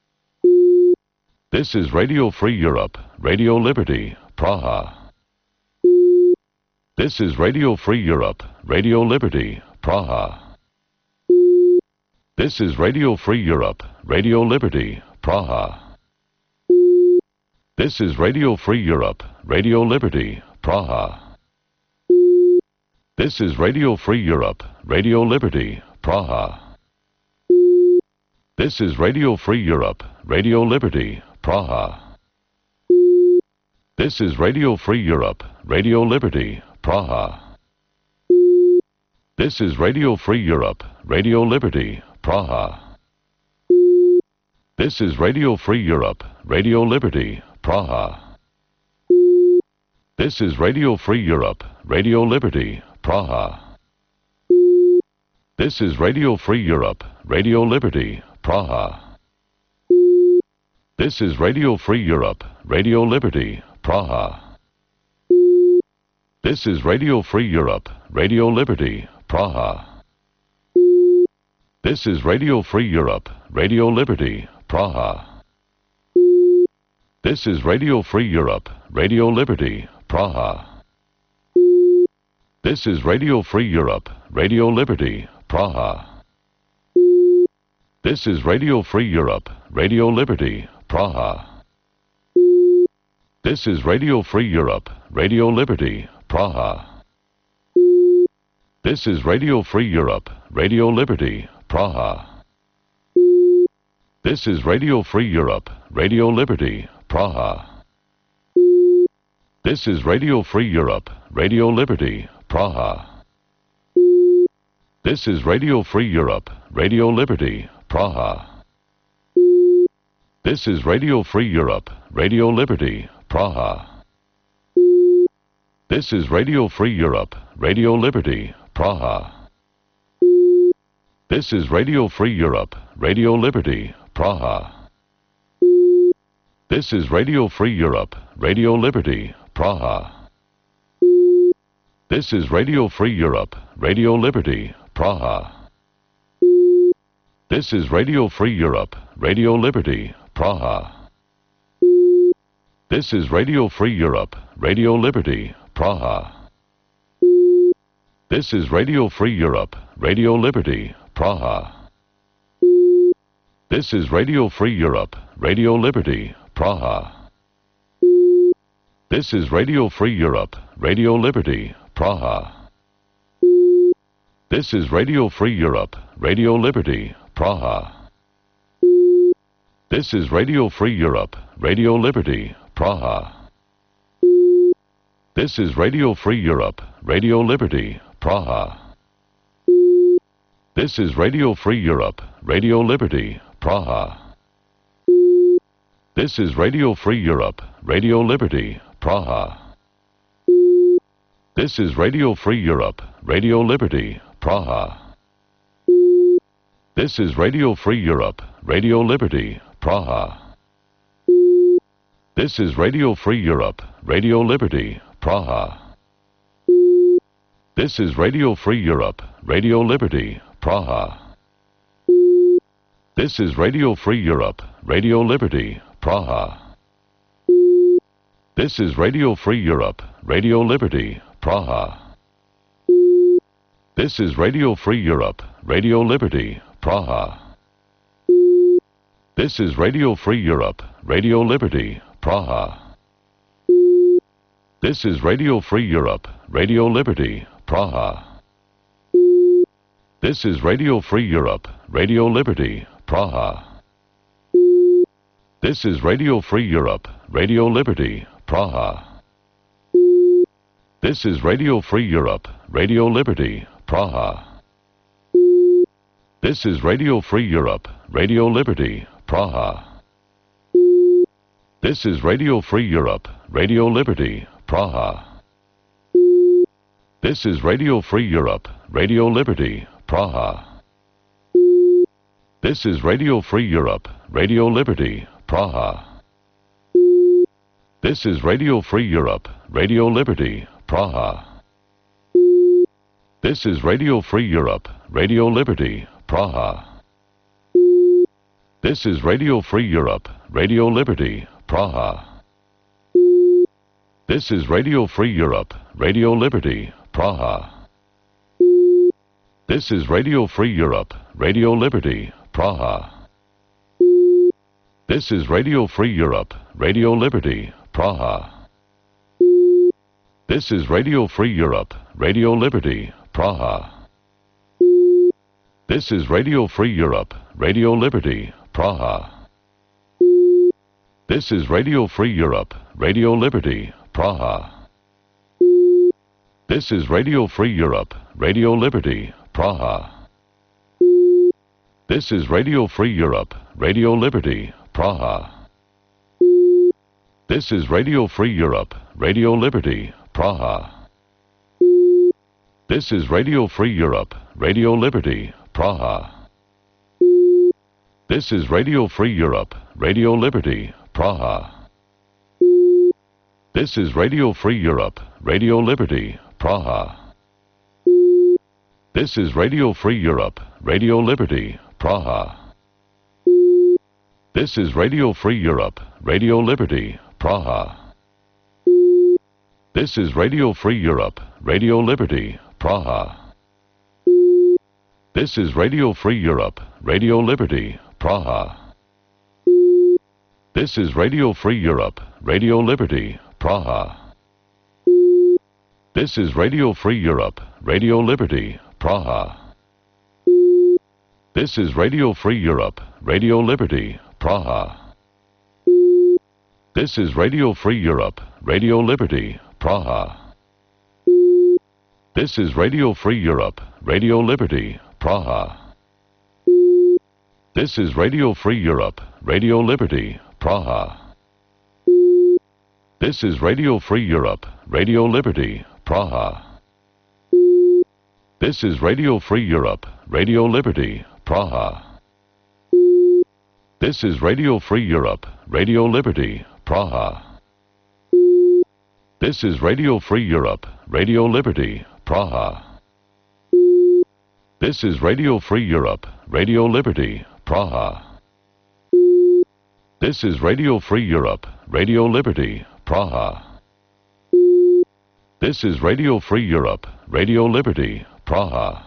This is Radio Free Europe, Radio Liberty, Praha. This is Radio Free Europe, Radio Liberty, Praha. This is Radio Free Europe, Radio Liberty, Praha. This is Radio Free Europe, Radio Liberty, Praha. This is Radio Free Europe, Radio Liberty, Praha. This is Radio Free Europe, Radio Liberty, Praha. This is Radio Free Europe, Radio Liberty, Praha. This is Radio Free Europe, Radio Liberty, Praha. This is Radio Free Europe, Radio Liberty, Praha. This is Radio Free Europe, Radio Liberty, Praha. This is Radio Free Europe, Radio Liberty, Praha. This is Radio Free Europe, Radio Liberty, Praha. This is Radio Free Europe, Radio Liberty, Praha. This is Radio Free Europe, Radio Liberty, Praha. This is Radio Free Europe, Radio Liberty, Praha. This is Radio Free Europe, Radio Liberty, Praha. This is Radio Free Europe, Radio Liberty, Praha. This is Radio Free Europe, Radio Liberty, Praha. This is Radio Free Europe, Radio Liberty, Praha. This is Radio Free Europe, Radio Liberty, Praha. This is Radio Free Europe, Radio Liberty, Praha. This is Radio Free Europe, Radio Liberty, Praha. This is Radio Free Europe, Radio Liberty, Praha. This is Radio Free Europe, Radio Liberty, Praha. This is Radio Free Europe, Radio Liberty, Praha. This is Radio Free Europe, Radio Liberty, Praha. This is Radio Free Europe, Radio Liberty, Praha. This is Radio Free Europe, Radio Liberty, Praha. This is Radio Free Europe, Radio Liberty, Praha. This is Radio Free Europe, Radio Liberty, Praha. This is Radio Free Europe, Radio Liberty, Praha. This is Radio Free Europe, Radio Liberty, Praha. This is Radio Free Europe, Radio Liberty, Praha. This is Radio Free Europe, Radio Liberty, Praha. This is Radio Free Europe, Radio Liberty, Praha. This is Radio Free Europe, Radio Liberty, Praha. This is Radio Free Europe, Radio Liberty, Praha. This is Radio Free Europe, Radio Liberty, Praha. This is Radio Free Europe, Radio Liberty, Praha. This is Radio Free Europe, Radio Liberty, Praha. This is Radio Free Europe, Radio Liberty, Praha. This is Radio Free Europe, Radio Liberty, Praha. This is Radio Free Europe, Radio Liberty, Praha. This is Radio Free Europe, Radio Liberty, Praha. This is Radio Free Europe, Radio Liberty, Praha. This is Radio Free Europe, Radio Liberty, Praha. This is Radio Free Europe, Radio Liberty, Praha. This is Radio Free Europe, Radio Liberty, Praha. This is Radio Free Europe, Radio Liberty, Praha. This is Radio Free Europe, Radio Liberty, Praha. This is Radio Free Europe, Radio Liberty, Praha. This is Radio Free Europe, Radio Liberty, Praha. This is Radio Free Europe, Radio Liberty, Praha. This is Radio Free Europe, Radio Liberty, Praha. This is Radio Free Europe, Radio Liberty, Praha. This is Radio Free Europe, Radio Liberty, Praha. This is Radio Free Europe, Radio Liberty, Praha. This is Radio Free Europe, Radio Liberty, Praha. This is Radio Free Europe, Radio Liberty, Praha. This is Radio Free Europe, Radio Liberty, Praha. This is Radio Free Europe, Radio Liberty, Praha. This is Radio Free Europe, Radio Liberty, Praha. This is Radio Free Europe, Radio Liberty, Praha. This is Radio Free Europe, Radio Liberty, Praha. This is Radio Free Europe, Radio Liberty, Praha. This is Radio Free Europe, Radio Liberty, Praha. This is Radio Free Europe, Radio Liberty, Praha. This is Radio Free Europe, Radio Liberty, Praha. This is Radio Free Europe, Radio Liberty, Praha. This is Radio Free Europe, Radio Liberty, Praha. This is Radio Free Europe, Radio Liberty, Praha. This is Radio Free Europe, Radio Liberty, Praha. This is Radio Free Europe, Radio Liberty, Praha. This is Radio Free Europe, Radio Liberty, Praha. This is Radio Free Europe, Radio Liberty, Praha. This is Radio Free Europe, Radio Liberty, Praha. This is Radio Free Europe, Radio Liberty, Praha. This is Radio Free Europe, Radio Liberty, Praha. This is Radio Free Europe, Radio Liberty, Praha. This is Radio Free Europe, Radio Liberty, Praha. This is Radio Free Europe, Radio Liberty, Praha. This is Radio Free Europe, Radio Liberty, Praha. This is Radio Free Europe, Radio Liberty, Praha. This is Radio Free Europe, Radio Liberty, Praha. This is Radio Free Europe, Radio Liberty, Praha.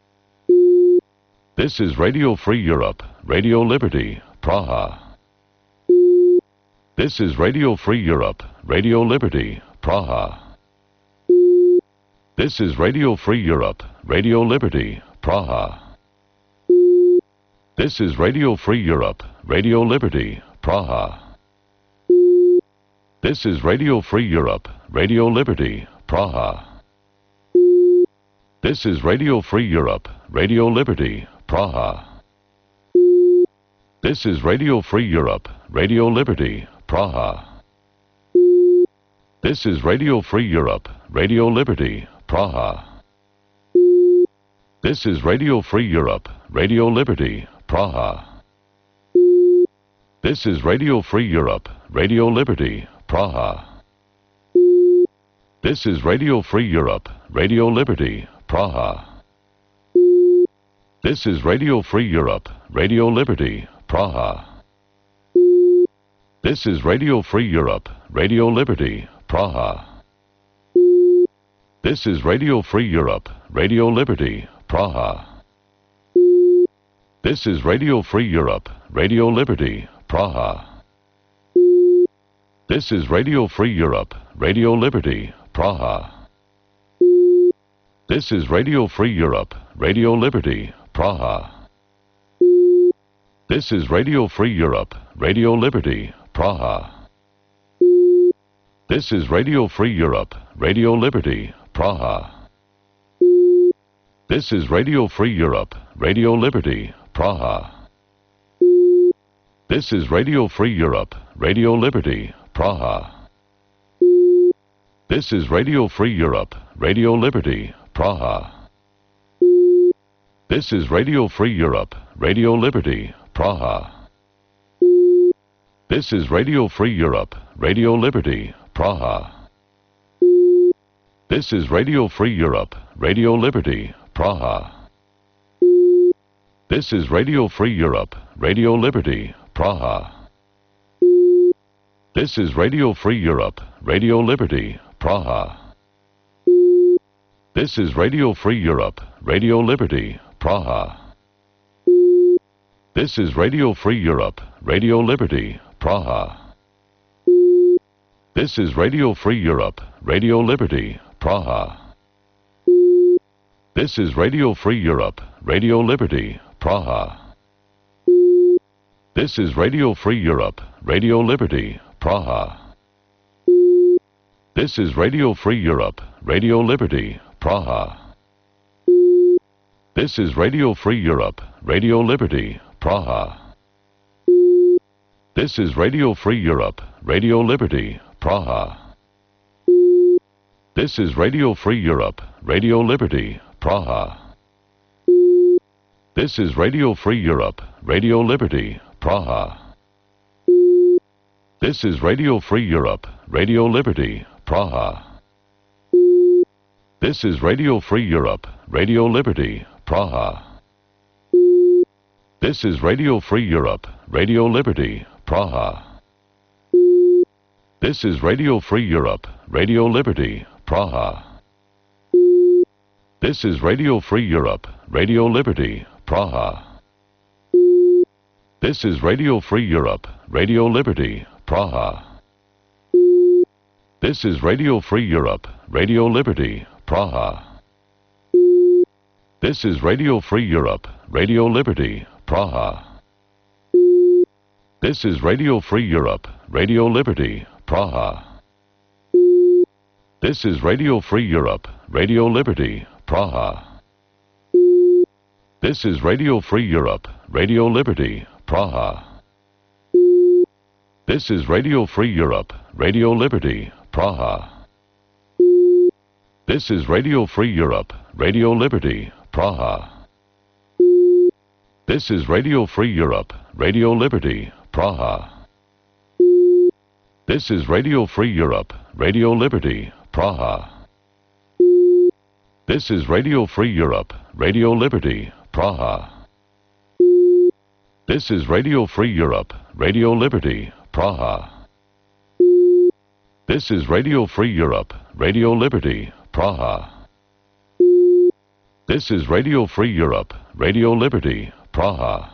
This is Radio Free Europe, Radio Liberty, Praha. This is Radio Free Europe, Radio Liberty, Praha. This is Radio Free Europe, Radio Liberty, Praha. This is Radio Free Europe, Radio Liberty, Praha. This is Radio Free Europe, Radio Liberty, Praha. This is Radio Free Europe, Radio Liberty, Praha. This is Radio Free Europe, Radio Liberty, Praha. This is Radio Free Europe, Radio Liberty, Praha. This is Radio Free Europe, Radio Liberty, Praha. This is Radio Free Europe, Radio Liberty, Praha. This is Radio Free Europe, Radio Liberty, Praha. This is Radio Free Europe, Radio Liberty, Praha. This is Radio Free Europe, Radio Liberty, Praha. This is Radio Free Europe, Radio Liberty, Praha. This is Radio Free Europe, Radio Liberty, Praha. This is Radio Free Europe, Radio Liberty, Praha. This is Radio Free Europe, Radio Liberty, Praha. This is Radio Free Europe, Radio Liberty, Praha. This is Radio Free Europe, Radio Liberty, Praha. This is Radio Free Europe, Radio Liberty, Praha. This is Radio Free Europe, Radio Liberty, Praha. This is Radio Free Europe, Radio Liberty, Praha. This is Radio Free Europe, Radio Liberty, Praha. This is Radio Free Europe, Radio Liberty, Praha. This is Radio Free Europe, Radio Liberty, Praha. This is Radio Free Europe, Radio Liberty, Praha. This is Radio Free Europe, Radio Liberty, Praha. This is Radio Free Europe, Radio Liberty, Praha. This is Radio Free Europe, Radio Liberty, Praha. This is Radio Free Europe, Radio Liberty, Praha. This is Radio Free Europe, Radio Liberty, Praha. This is Radio Free Europe, Radio Liberty, Praha. This is Radio Free Europe, Radio Liberty, Praha. This is Radio Free Europe, Radio Liberty, Praha. This is Radio Free Europe, Radio Liberty, Praha. This is Radio Free Europe, Radio Liberty, Praha. This is Radio Free Europe, Radio Liberty, Praha. This is Radio Free Europe, Radio Liberty, Praha. This is Radio Free Europe, Radio Liberty, Praha. This is Radio Free Europe, Radio Liberty, Praha. This is Radio Free Europe, Radio Liberty, Praha. This is Radio Free Europe, Radio Liberty, Praha. This is Radio Free Europe, Radio Liberty, Praha. This is Radio Free Europe, Radio Liberty, Praha. This is Radio Free Europe, Radio Liberty, Praha. This is Radio Free Europe, Radio Liberty, Praha. This is Radio Free Europe, Radio Liberty, Praha. This is Radio Free Europe, Radio Liberty, Praha. This is Radio Free Europe, Radio Liberty, Praha. This is Radio Free Europe, Radio Liberty, Praha. This is Radio Free Europe, Radio Liberty, Praha. This is Radio Free Europe, Radio Liberty, Praha. This is Radio Free Europe, Radio Liberty, Praha. This is Radio Free Europe, Radio Liberty, Praha. This is Radio Free Europe, Radio Liberty, Praha. This is Radio Free Europe, Radio Liberty, Praha.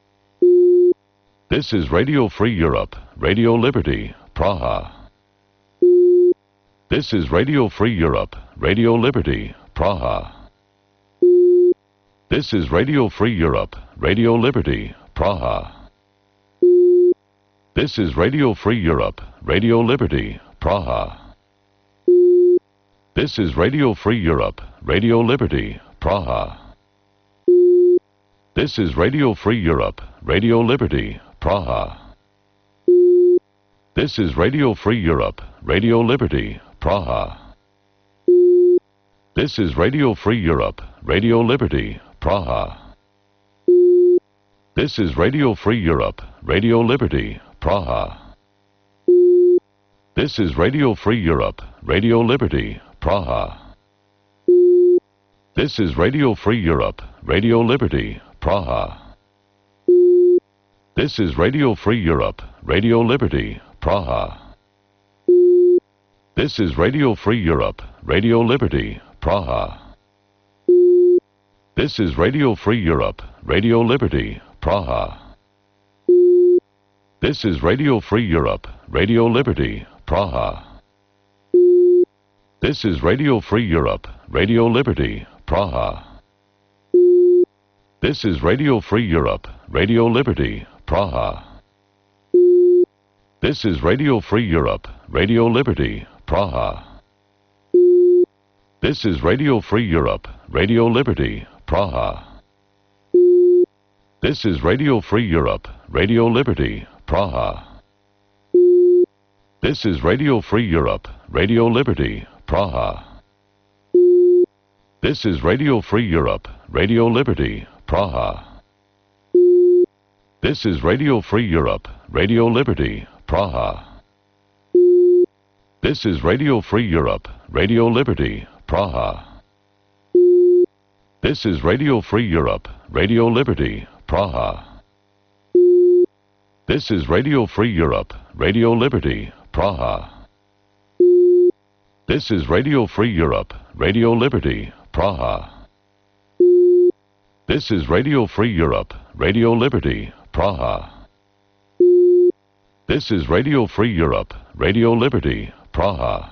This is Radio Free Europe, Radio Liberty, Praha. This is Radio Free Europe, Radio Liberty, Praha. This is Radio Free Europe, Radio Liberty, Praha. This is Radio Free Europe, Radio Liberty, Praha. This is Radio Free Europe, Radio Liberty, Praha. This is Radio Free Europe, Radio Liberty, Praha. This is Radio Free Europe, Radio Liberty, Praha. This is Radio Free Europe, Radio Liberty, Praha. This is Radio Free Europe, Radio Liberty, Praha. This is Radio Free Europe, Radio Liberty, Praha. This is Radio Free Europe, Radio Liberty, Praha. This is Radio Free Europe, Radio Liberty, Praha. This is Radio Free Europe, Radio Liberty, Praha. This is Radio Free Europe, Radio Liberty, Praha. This is Radio Free Europe, Radio Liberty, Praha. This is Radio Free Europe, Radio Liberty, Praha. This is Radio Free Europe, Radio Liberty, Praha. This is Radio Free Europe, Radio Liberty, Praha. This is Radio Free Europe, Radio Liberty, Praha. This is Radio Free Europe, Radio Liberty, Praha. This is Radio Free Europe, Radio Liberty, Praha. This is Radio Free Europe, Radio Liberty, Praha. This is Radio Free Europe, Radio Liberty, Praha. This is Radio Free Europe, Radio Liberty, Praha. This is Radio Free Europe, Radio Liberty, Praha. This is Radio Free Europe, Radio Liberty, Praha. This is Radio Free Europe, Radio Liberty, Praha. This is Radio Free Europe, Radio Liberty, Praha. This is Radio Free Europe, Radio Liberty, Praha.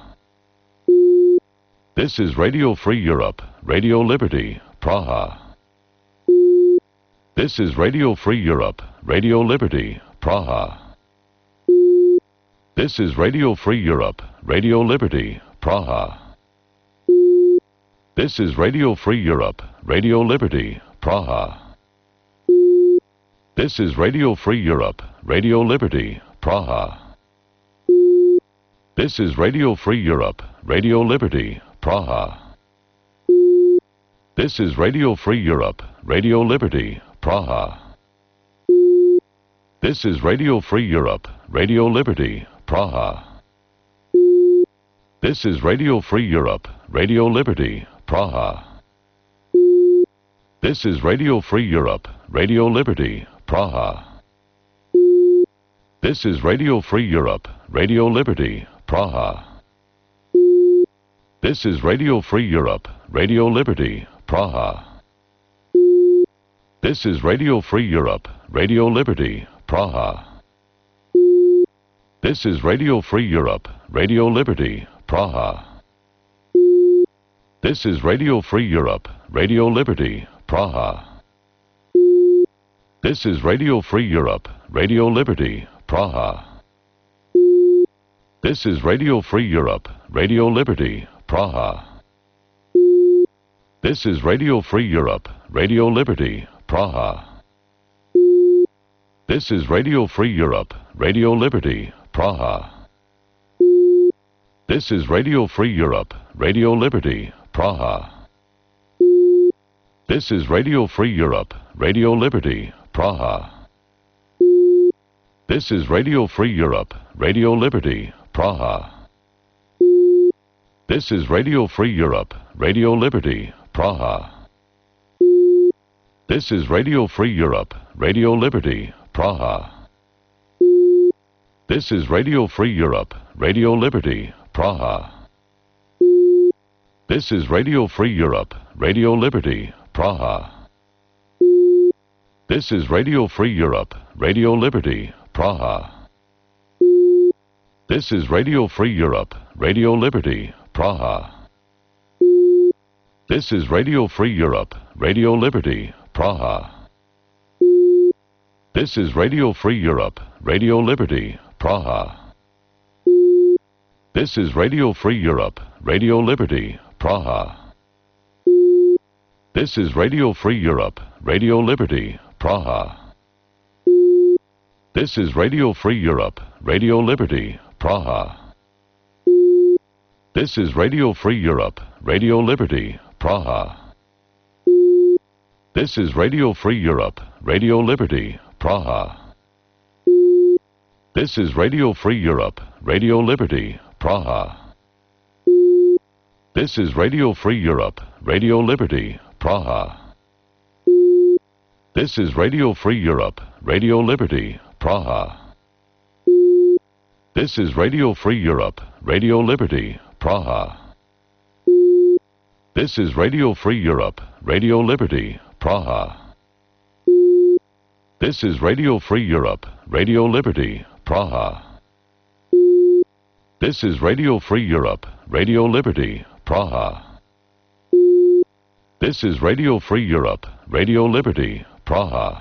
This is Radio Free Europe, Radio Liberty, Praha. This is Radio Free Europe, Radio Liberty, Praha. This is Radio Free Europe, Radio Liberty, Praha. This is Radio Free Europe, Radio Liberty, Praha. This is Radio Free Europe, Radio Liberty, Praha. This is Radio Free Europe, Radio Liberty, Praha. This is Radio Free Europe, Radio Liberty, Praha. This is Radio Free Europe, Radio Liberty, Praha. This is Radio Free Europe, Radio Liberty, Praha. This is Radio Free Europe, Radio Liberty, Praha. This is Radio Free Europe, Radio Liberty, Praha. This is Radio Free Europe, Radio Liberty, Praha. This is Radio Free Europe, Radio Liberty, Praha. This is Radio Free Europe, Radio Liberty, Praha. This is Radio Free Europe, Radio Liberty, Praha. This is Radio Free Europe, Radio Liberty, Praha. This is Radio Free Europe, Radio Liberty, Praha. This is Radio Free Europe, Radio Liberty, Praha. This is Radio Free Europe, Radio Liberty, Praha. This is Radio Free Europe, Radio Liberty, Praha. This is Radio Free Europe, Radio Liberty, Praha. This is Radio Free Europe, Radio Liberty, Praha. This is Radio Free Europe, Radio Liberty, Praha. This is Radio Free Europe, Radio Liberty, Praha. This is Radio Free Europe, Radio Liberty, Praha. This is Radio Free Europe, Radio Liberty, Praha. This is Radio Free Europe, Radio Liberty, Praha. This is Radio Free Europe, Radio Liberty, Praha. This is Radio Free Europe, Radio Liberty, Praha. This is Radio Free Europe, Radio Liberty, Praha. This is Radio Free Europe, Radio Liberty, Praha. This is Radio Free Europe, Radio Liberty, Praha. This is Radio Free Europe, Radio Liberty, Praha. This is Radio Free Europe, Radio Liberty, Praha. This is Radio Free Europe, Radio Liberty, Praha. This is Radio Free Europe, Radio Liberty, Praha. This is Radio Free Europe, Radio Liberty, Praha. This is Radio Free Europe, Radio Liberty, Praha. This is Radio Free Europe, Radio Liberty, Praha. This is Radio Free Europe, Radio Liberty, Praha. This is Radio Free Europe, Radio Liberty, Praha. This is Radio Free Europe, Radio Liberty, Praha. This is Radio Free Europe, Radio Liberty, Praha.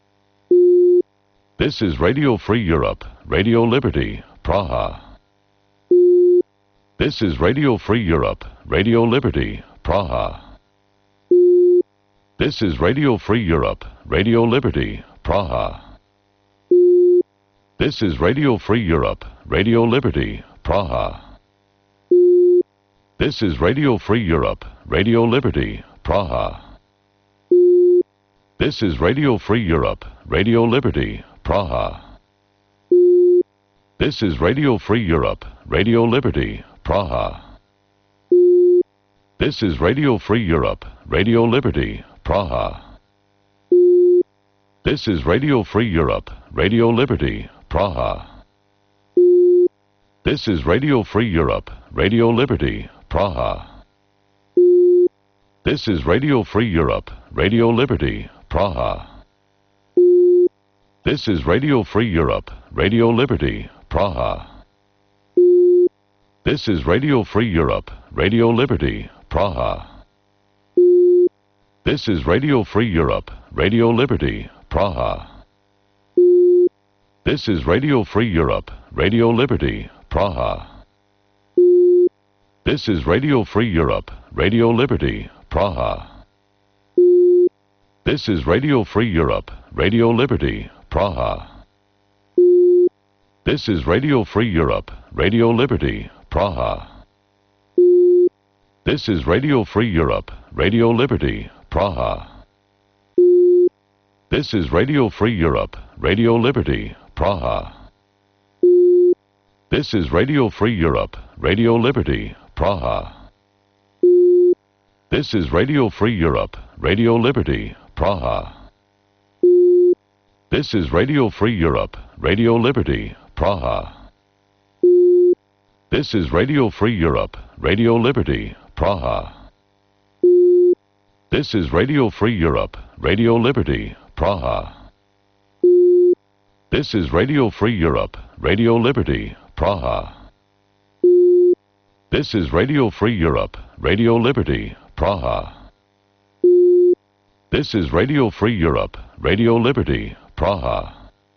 This is Radio Free Europe, Radio Liberty, Praha. This is Radio Free Europe, Radio Liberty, Praha. This is Radio Free Europe, Radio Liberty, Praha. This is Radio Free Europe, Radio Liberty, Praha. This is Radio Free Europe, Radio Liberty, Praha. This is Radio Free Europe, Radio Liberty, Praha. This is Radio Free Europe, Radio Liberty, Praha. This is Radio Free Europe, Radio Liberty, Praha. This is Radio Free Europe, Radio Liberty, Praha. This is Radio Free Europe, Radio Liberty, Praha. This is Radio Free Europe, Radio Liberty, Praha. This is Radio Free Europe, Radio Liberty, Praha. This is Radio Free Europe, Radio Liberty, Praha. This is Radio Free Europe, Radio Liberty, Praha. This is Radio Free Europe, Radio Liberty, Praha. This is Radio Free Europe, Radio Liberty, Praha. This is Radio Free Europe, Radio Liberty, Praha. This is Radio Free Europe, Radio Liberty, Praha. This is Radio Free Europe, Radio Liberty, Praha. This is Radio Free Europe, Radio Liberty, Praha. This is Radio Free Europe, Radio Liberty, Praha. This is Radio Free Europe, Radio Liberty, Praha. This is Radio Free Europe, Radio Liberty, Praha. This is Radio Free Europe, Radio Liberty, Praha. This is Radio Free Europe, Radio Liberty, Praha. This is Radio Free Europe, Radio Liberty, Praha. This is Radio Free Europe, Radio Liberty, Praha. This is Radio Free Europe, Radio Liberty, Praha.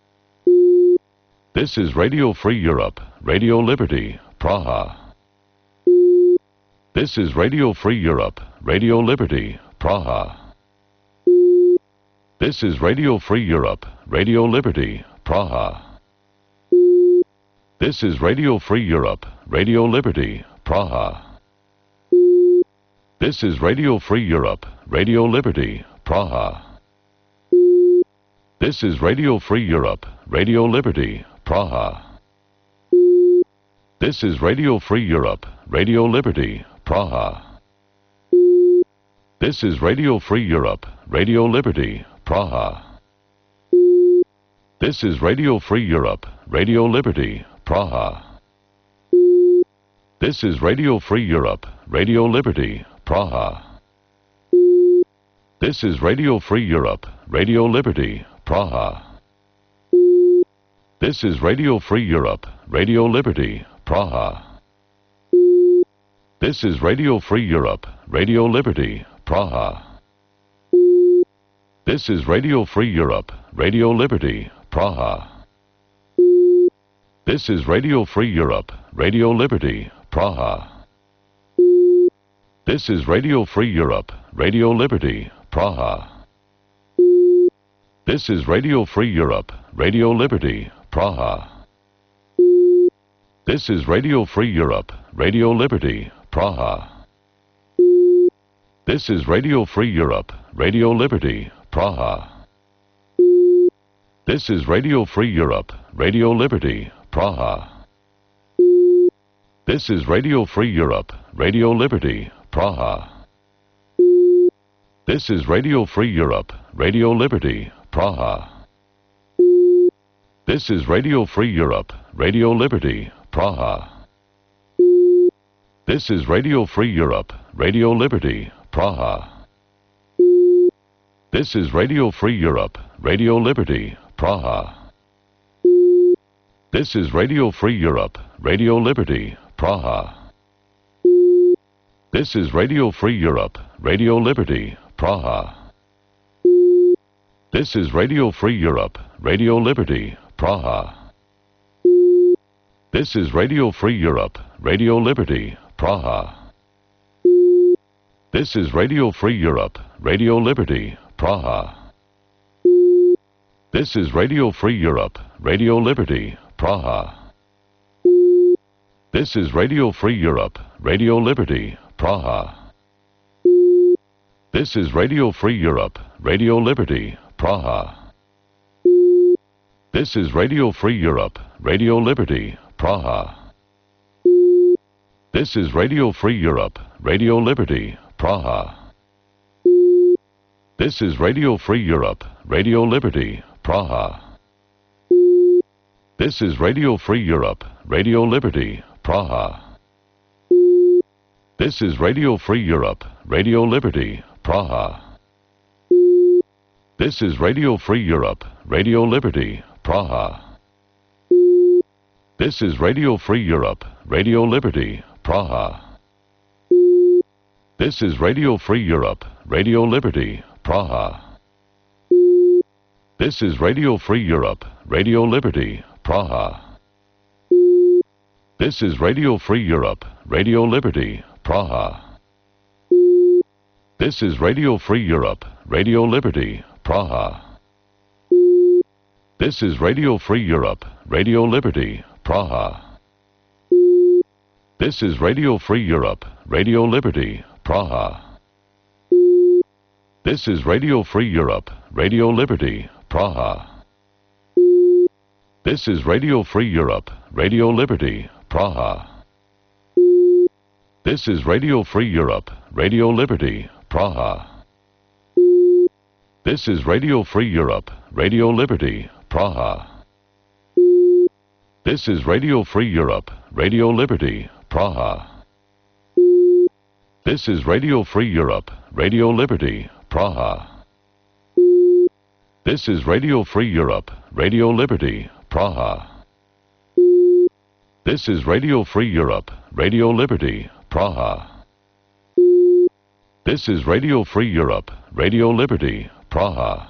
This is Radio Free Europe, Radio Liberty, Praha. This is Radio Free Europe, Radio Liberty, Praha. This is Radio Free Europe, Radio Liberty, Praha. This is Radio Free Europe, Radio Liberty, Praha. This is Radio Free Europe, Radio Liberty, Praha. This is Radio Free Europe, Radio Liberty, Praha. This is Radio Free Europe, Radio Liberty, Praha. This is Radio Free Europe, Radio Liberty, Praha. This is Radio Free Europe, Radio Liberty, Praha. This is Radio Free Europe, Radio Liberty, Praha. This is Radio Free Europe, Radio Liberty, Praha. This is Radio Free Europe, Radio Liberty, Praha. This is Radio Free Europe, Radio Liberty, Praha. This is Radio Free Europe, Radio Liberty, Praha. This is Radio Free Europe, Radio Liberty, Praha. This is Radio Free Europe, Radio Liberty, Praha. This is Radio Free Europe, Radio Liberty, Praha. This is Radio Free Europe, Radio Liberty, Praha. This is Radio Free Europe, Radio Liberty, Praha. This is Radio Free Europe, Radio Liberty, Praha. This is Radio Free Europe, Radio Liberty, Praha. This is Radio Free Europe, Radio Liberty, Praha. This is Radio Free Europe, Radio Liberty, Praha. This is Radio Free Europe, Radio Liberty, Praha. This is Radio Free Europe, Radio Liberty, Praha. This is Radio Free Europe, Radio Liberty, Praha. This is Radio Free Europe, Radio Liberty, Praha. This is Radio Free Europe, Radio Liberty, Praha. This is Radio Free Europe, Radio Liberty, Praha. This is Radio Free Europe, Radio Liberty, Praha. This is Radio Free Europe, Radio Liberty, Praha. This is Radio Free Europe, Radio Liberty, Praha. This is Radio Free Europe, Radio Liberty, Praha. This is Radio Free Europe, Radio Liberty, Praha. This is Radio Free Europe, Radio Liberty, Praha. This is Radio Free Europe, Radio Liberty, Praha. This is Radio Free Europe, Radio Liberty, Praha. This is Radio Free Europe, Radio Liberty, Praha. This is Radio Free Europe, Radio Liberty, Praha. This is Radio Free Europe, Radio Liberty, Praha. This is Radio Free Europe, Radio Liberty, Praha. This is Radio Free Europe, Radio Liberty, Praha. This is Radio Free Europe, Radio Liberty, Praha. This is Radio Free Europe, Radio Liberty, Praha. This is Radio Free Europe, Radio Liberty, Praha. This is Radio Free Europe, Radio Liberty, Praha. This is Radio Free Europe, Radio Liberty, Praha. This is Radio Free Europe, Radio Liberty, Praha. This is Radio Free Europe, Radio Liberty, Praha. This is Radio Free Europe, Radio Liberty, Praha. This is Radio Free Europe, Radio Liberty, Praha. This is Radio Free Europe, Radio Liberty, Praha. This is Radio Free Europe, Radio Liberty, Praha. This is Radio Free Europe, Radio Liberty, Praha. This is Radio Free Europe, Radio Liberty, Praha.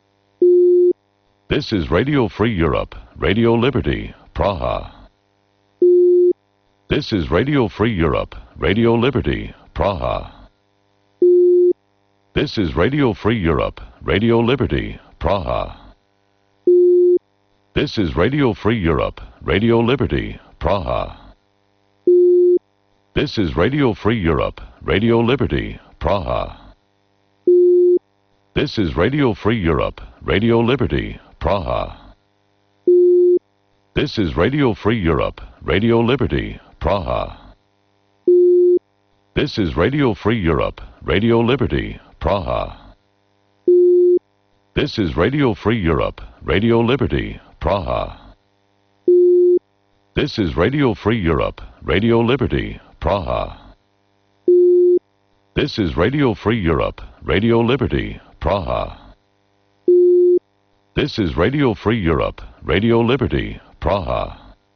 This is Radio Free Europe, Radio Liberty, Praha. This is Radio Free Europe, Radio Liberty, Praha. This is Radio Free Europe, Radio Liberty, Praha. This is Radio Free Europe, Radio Liberty, Praha. This is Radio Free Europe, Radio Liberty, Praha. This is Radio Free Europe, Radio Liberty, Praha. This is Radio Free Europe, Radio Liberty, Praha. This is Radio Free Europe, Radio Liberty, Praha. This is Radio Free Europe, Radio Liberty, Praha. This is Radio Free Europe, Radio Liberty, Praha. This is Radio Free Europe, Radio Liberty, Praha. This is Radio Free Europe, Radio Liberty, Praha.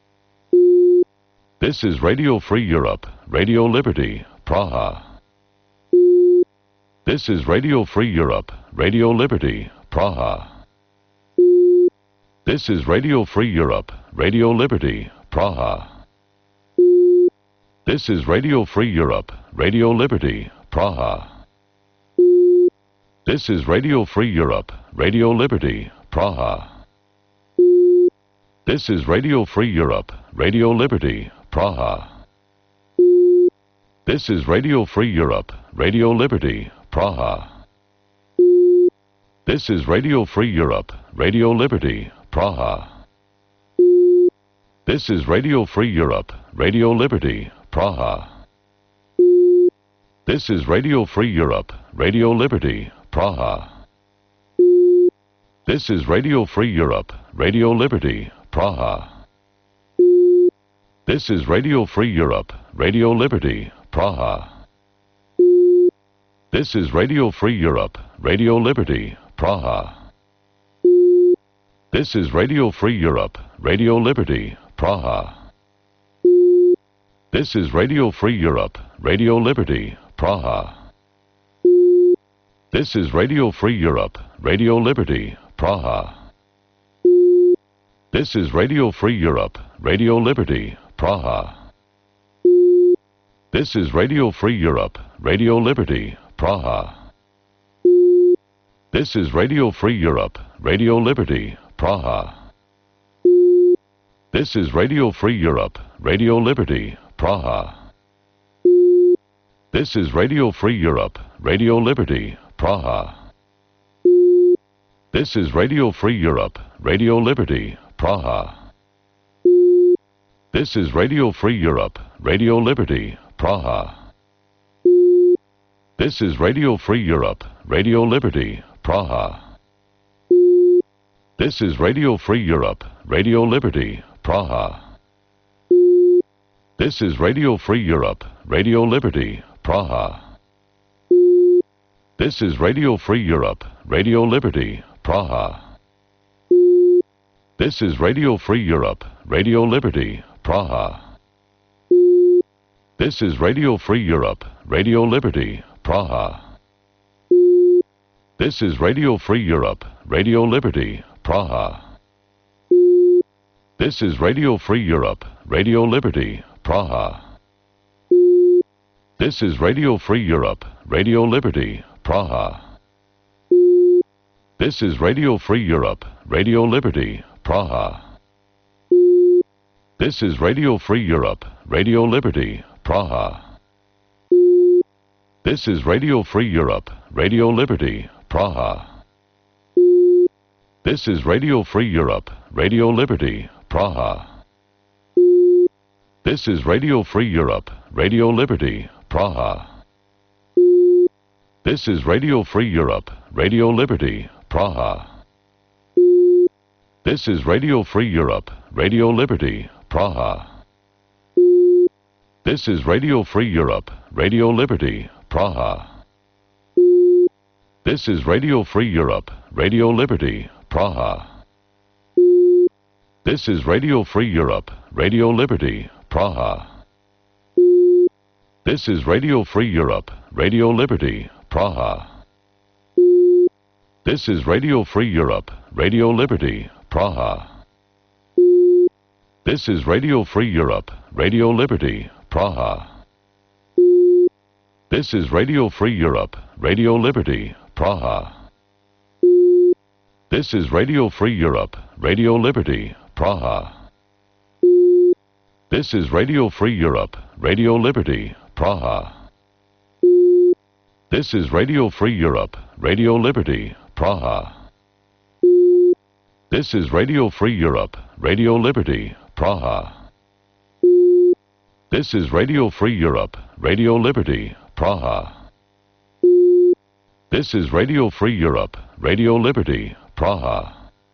This is Radio Free Europe, Radio Liberty, Praha. This is Radio Free Europe, Radio Liberty, Praha. This is Radio Free Europe, Radio Liberty, Praha. This is Radio Free Europe, Radio Liberty, Praha. This is Radio Free Europe, Radio Liberty, Praha. This is Radio Free Europe, Radio Liberty, Praha. This is Radio Free Europe, Radio Liberty, Praha. This is Radio Free Europe, Radio Liberty, Praha. This is Radio Free Europe, Radio Liberty, Praha. This is Radio Free Europe, Radio Liberty, Praha. This is Radio Free Europe, Radio Liberty, Praha. This is Radio Free Europe, Radio Liberty, Praha. This is Radio Free Europe, Radio Liberty, Praha. This is Radio Free Europe, Radio Liberty, Praha. This is Radio Free Europe, Radio Liberty, Praha. This is Radio Free Europe, Radio Liberty, Praha. This is Radio Free Europe, Radio Liberty, Praha. This is Radio Free Europe, Radio Liberty, Praha. This is Radio Free Europe, Radio Liberty, Praha. This is Radio Free Europe, Radio Liberty, Praha. This is Radio Free Europe, Radio Liberty, Praha. This is Radio Free Europe, Radio Liberty, Praha. This is Radio Free Europe, Radio Liberty, Praha. This is Radio Free Europe, Radio Liberty, Praha. This is Radio Free Europe, Radio Liberty, Praha. This is Radio Free Europe, Radio Liberty, Praha. This is Radio Free Europe, Radio Liberty, Praha. This is Radio Free Europe, Radio Liberty, Praha. This is Radio Free Europe, Radio Liberty, Praha. This is Radio Free Europe, Radio Liberty, Praha. This is Radio Free Europe, Radio Liberty, Praha. This is Radio Free Europe, Radio Liberty, Praha. This is Radio Free Europe, Radio Liberty, Praha. This is Radio Free Europe, Radio Liberty, Praha. This is Radio Free Europe, Radio Liberty, Praha. This is Radio Free Europe, Radio Liberty, Praha. This is Radio Free Europe, Radio Liberty, Praha. This is Radio Free Europe, Radio Liberty, Praha. This is Radio Free Europe, Radio Liberty, Praha. This is Radio Free Europe, Radio Liberty, Praha. This is Radio Free Europe, Radio Liberty, Praha. This is Radio Free Europe, Radio Liberty, Praha. This is Radio Free Europe, Radio Liberty, Praha. This is Radio Free Europe, Radio Liberty, Praha. This is Radio Free Europe, Radio Liberty, Praha. This is Radio Free Europe, Radio Liberty, Praha. This is Radio Free Europe, Radio Liberty, Praha. This is Radio Free Europe, Radio Liberty, Praha. This is Radio Free Europe, Radio Liberty, Praha. This is Radio Free Europe, Radio Liberty, Praha. This is Radio Free Europe, Radio Liberty, Praha. This is Radio Free Europe, Radio Liberty, Praha.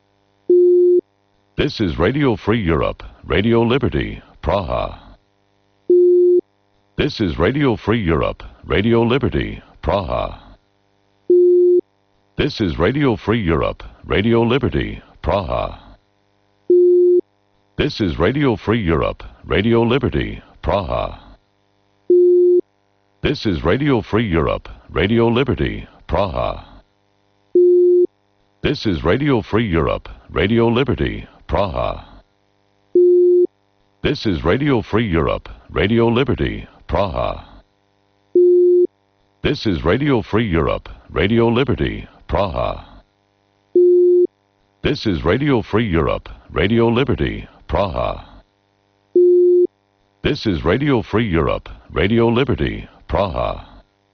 This is Radio Free Europe, Radio Liberty, Praha. This is Radio Free Europe, Radio Liberty, Praha. This is Radio Free Europe, Radio Liberty, Praha. This is Radio Free Europe, Radio Liberty, Praha. This is Radio Free Europe, Radio Liberty, Praha. This is Radio Free Europe, Radio Liberty, Praha. This is Radio Free Europe, Radio Liberty, Praha. This is Radio Free Europe, Radio Liberty, Praha. This is Radio Free Europe, Radio Liberty, Praha. This is Radio Free Europe, Radio Liberty, Praha.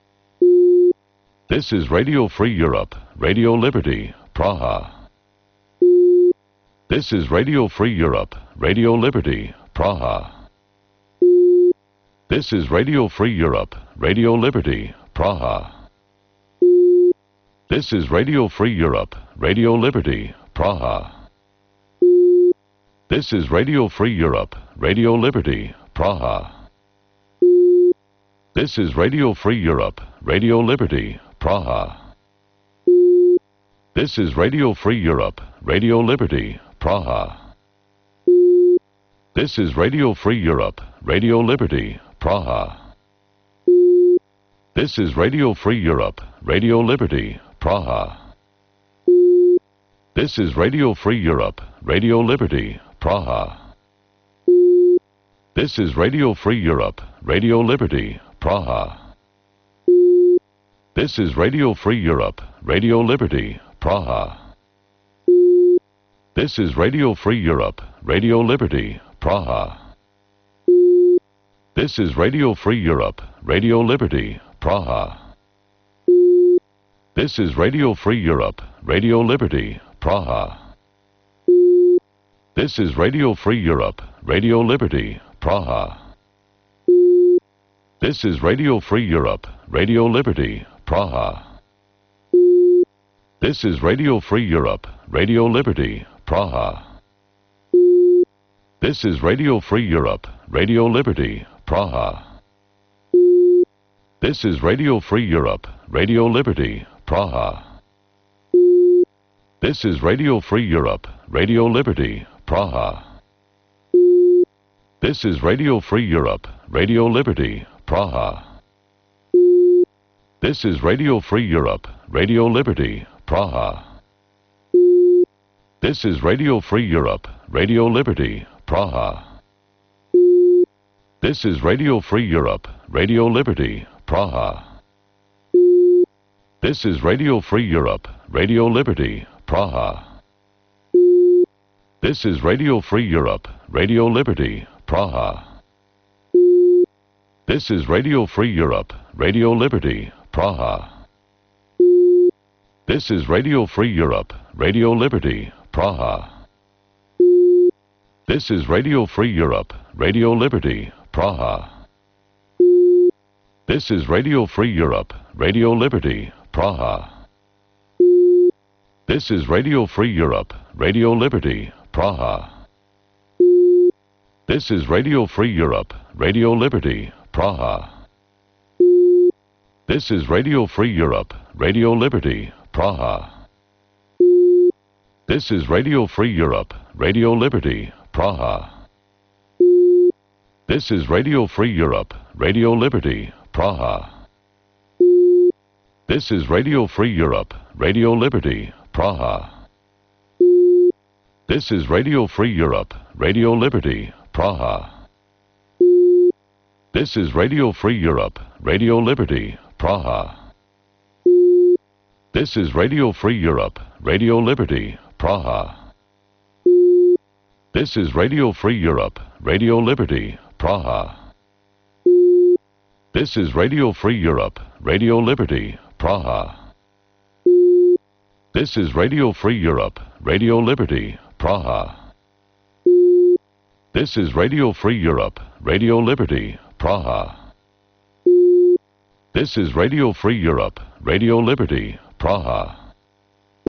This is Radio Free Europe, Radio Liberty, Praha. This is Radio Free Europe, Radio Liberty, Praha. This is Radio Free Europe, Radio Liberty, Praha. This is Radio Free Europe, Radio Liberty, Praha. This is Radio Free Europe, Radio Liberty, Praha. This is Radio Free Europe, Radio Liberty, Praha. This is Radio Free Europe, Radio Liberty, Praha. This is Radio Free Europe, Radio Liberty, Praha. This is Radio Free Europe, Radio Liberty, Praha. This is Radio Free Europe, Radio Liberty, Praha. This is Radio Free Europe, Radio Liberty, Praha. This is Radio Free Europe, Radio Liberty, Praha. This is Radio Free Europe, Radio Liberty, Praha. This is Radio Free Europe, Radio Liberty, Praha. This is Radio Free Europe, Radio Liberty, Praha. This is Radio Free Europe, Radio Liberty, Praha. This is Radio Free Europe, Radio Liberty, Praha. This is Radio Free Europe, Radio Liberty, Praha. This is Radio Free Europe, Radio Liberty, Praha. This is Radio Free Europe, Radio Liberty, Praha. This is Radio Free Europe, Radio Liberty, Praha. This is Radio Free Europe, Radio Liberty, Praha. This is Radio Free Europe, Radio Liberty, Praha. This is Radio Free Europe, Radio Liberty, Praha. This is Radio Free Europe, Radio Liberty, Praha. This is Radio Free Europe, Radio Liberty, Praha. This is Radio Free Europe, Radio Liberty, Praha. This is Radio Free Europe, Radio Liberty, Praha. This is Radio Free Europe, Radio Liberty, Praha. This is Radio Free Europe, Radio Liberty, Praha. This is Radio Free Europe, Radio Liberty, Praha. This is Radio Free Europe, Radio Liberty, Praha. This is Radio Free Europe, Radio Liberty, Praha. This is Radio Free Europe, Radio Liberty, Praha. This is Radio Free Europe, Radio Liberty, Praha. This is Radio Free Europe, Radio Liberty, Praha. This is Radio Free Europe, Radio Liberty, Praha. This is Radio Free Europe, Radio Liberty, Praha. This is Radio Free Europe, Radio Liberty, Praha. This is Radio Free Europe, Radio Liberty, Praha. This is Radio Free Europe, Radio Liberty, Praha. This is Radio Free Europe, Radio Liberty, Praha. This is Radio Free Europe, Radio Liberty, Praha. This is Radio Free Europe, Radio Liberty, Praha. This is Radio Free Europe, Radio Liberty, Praha.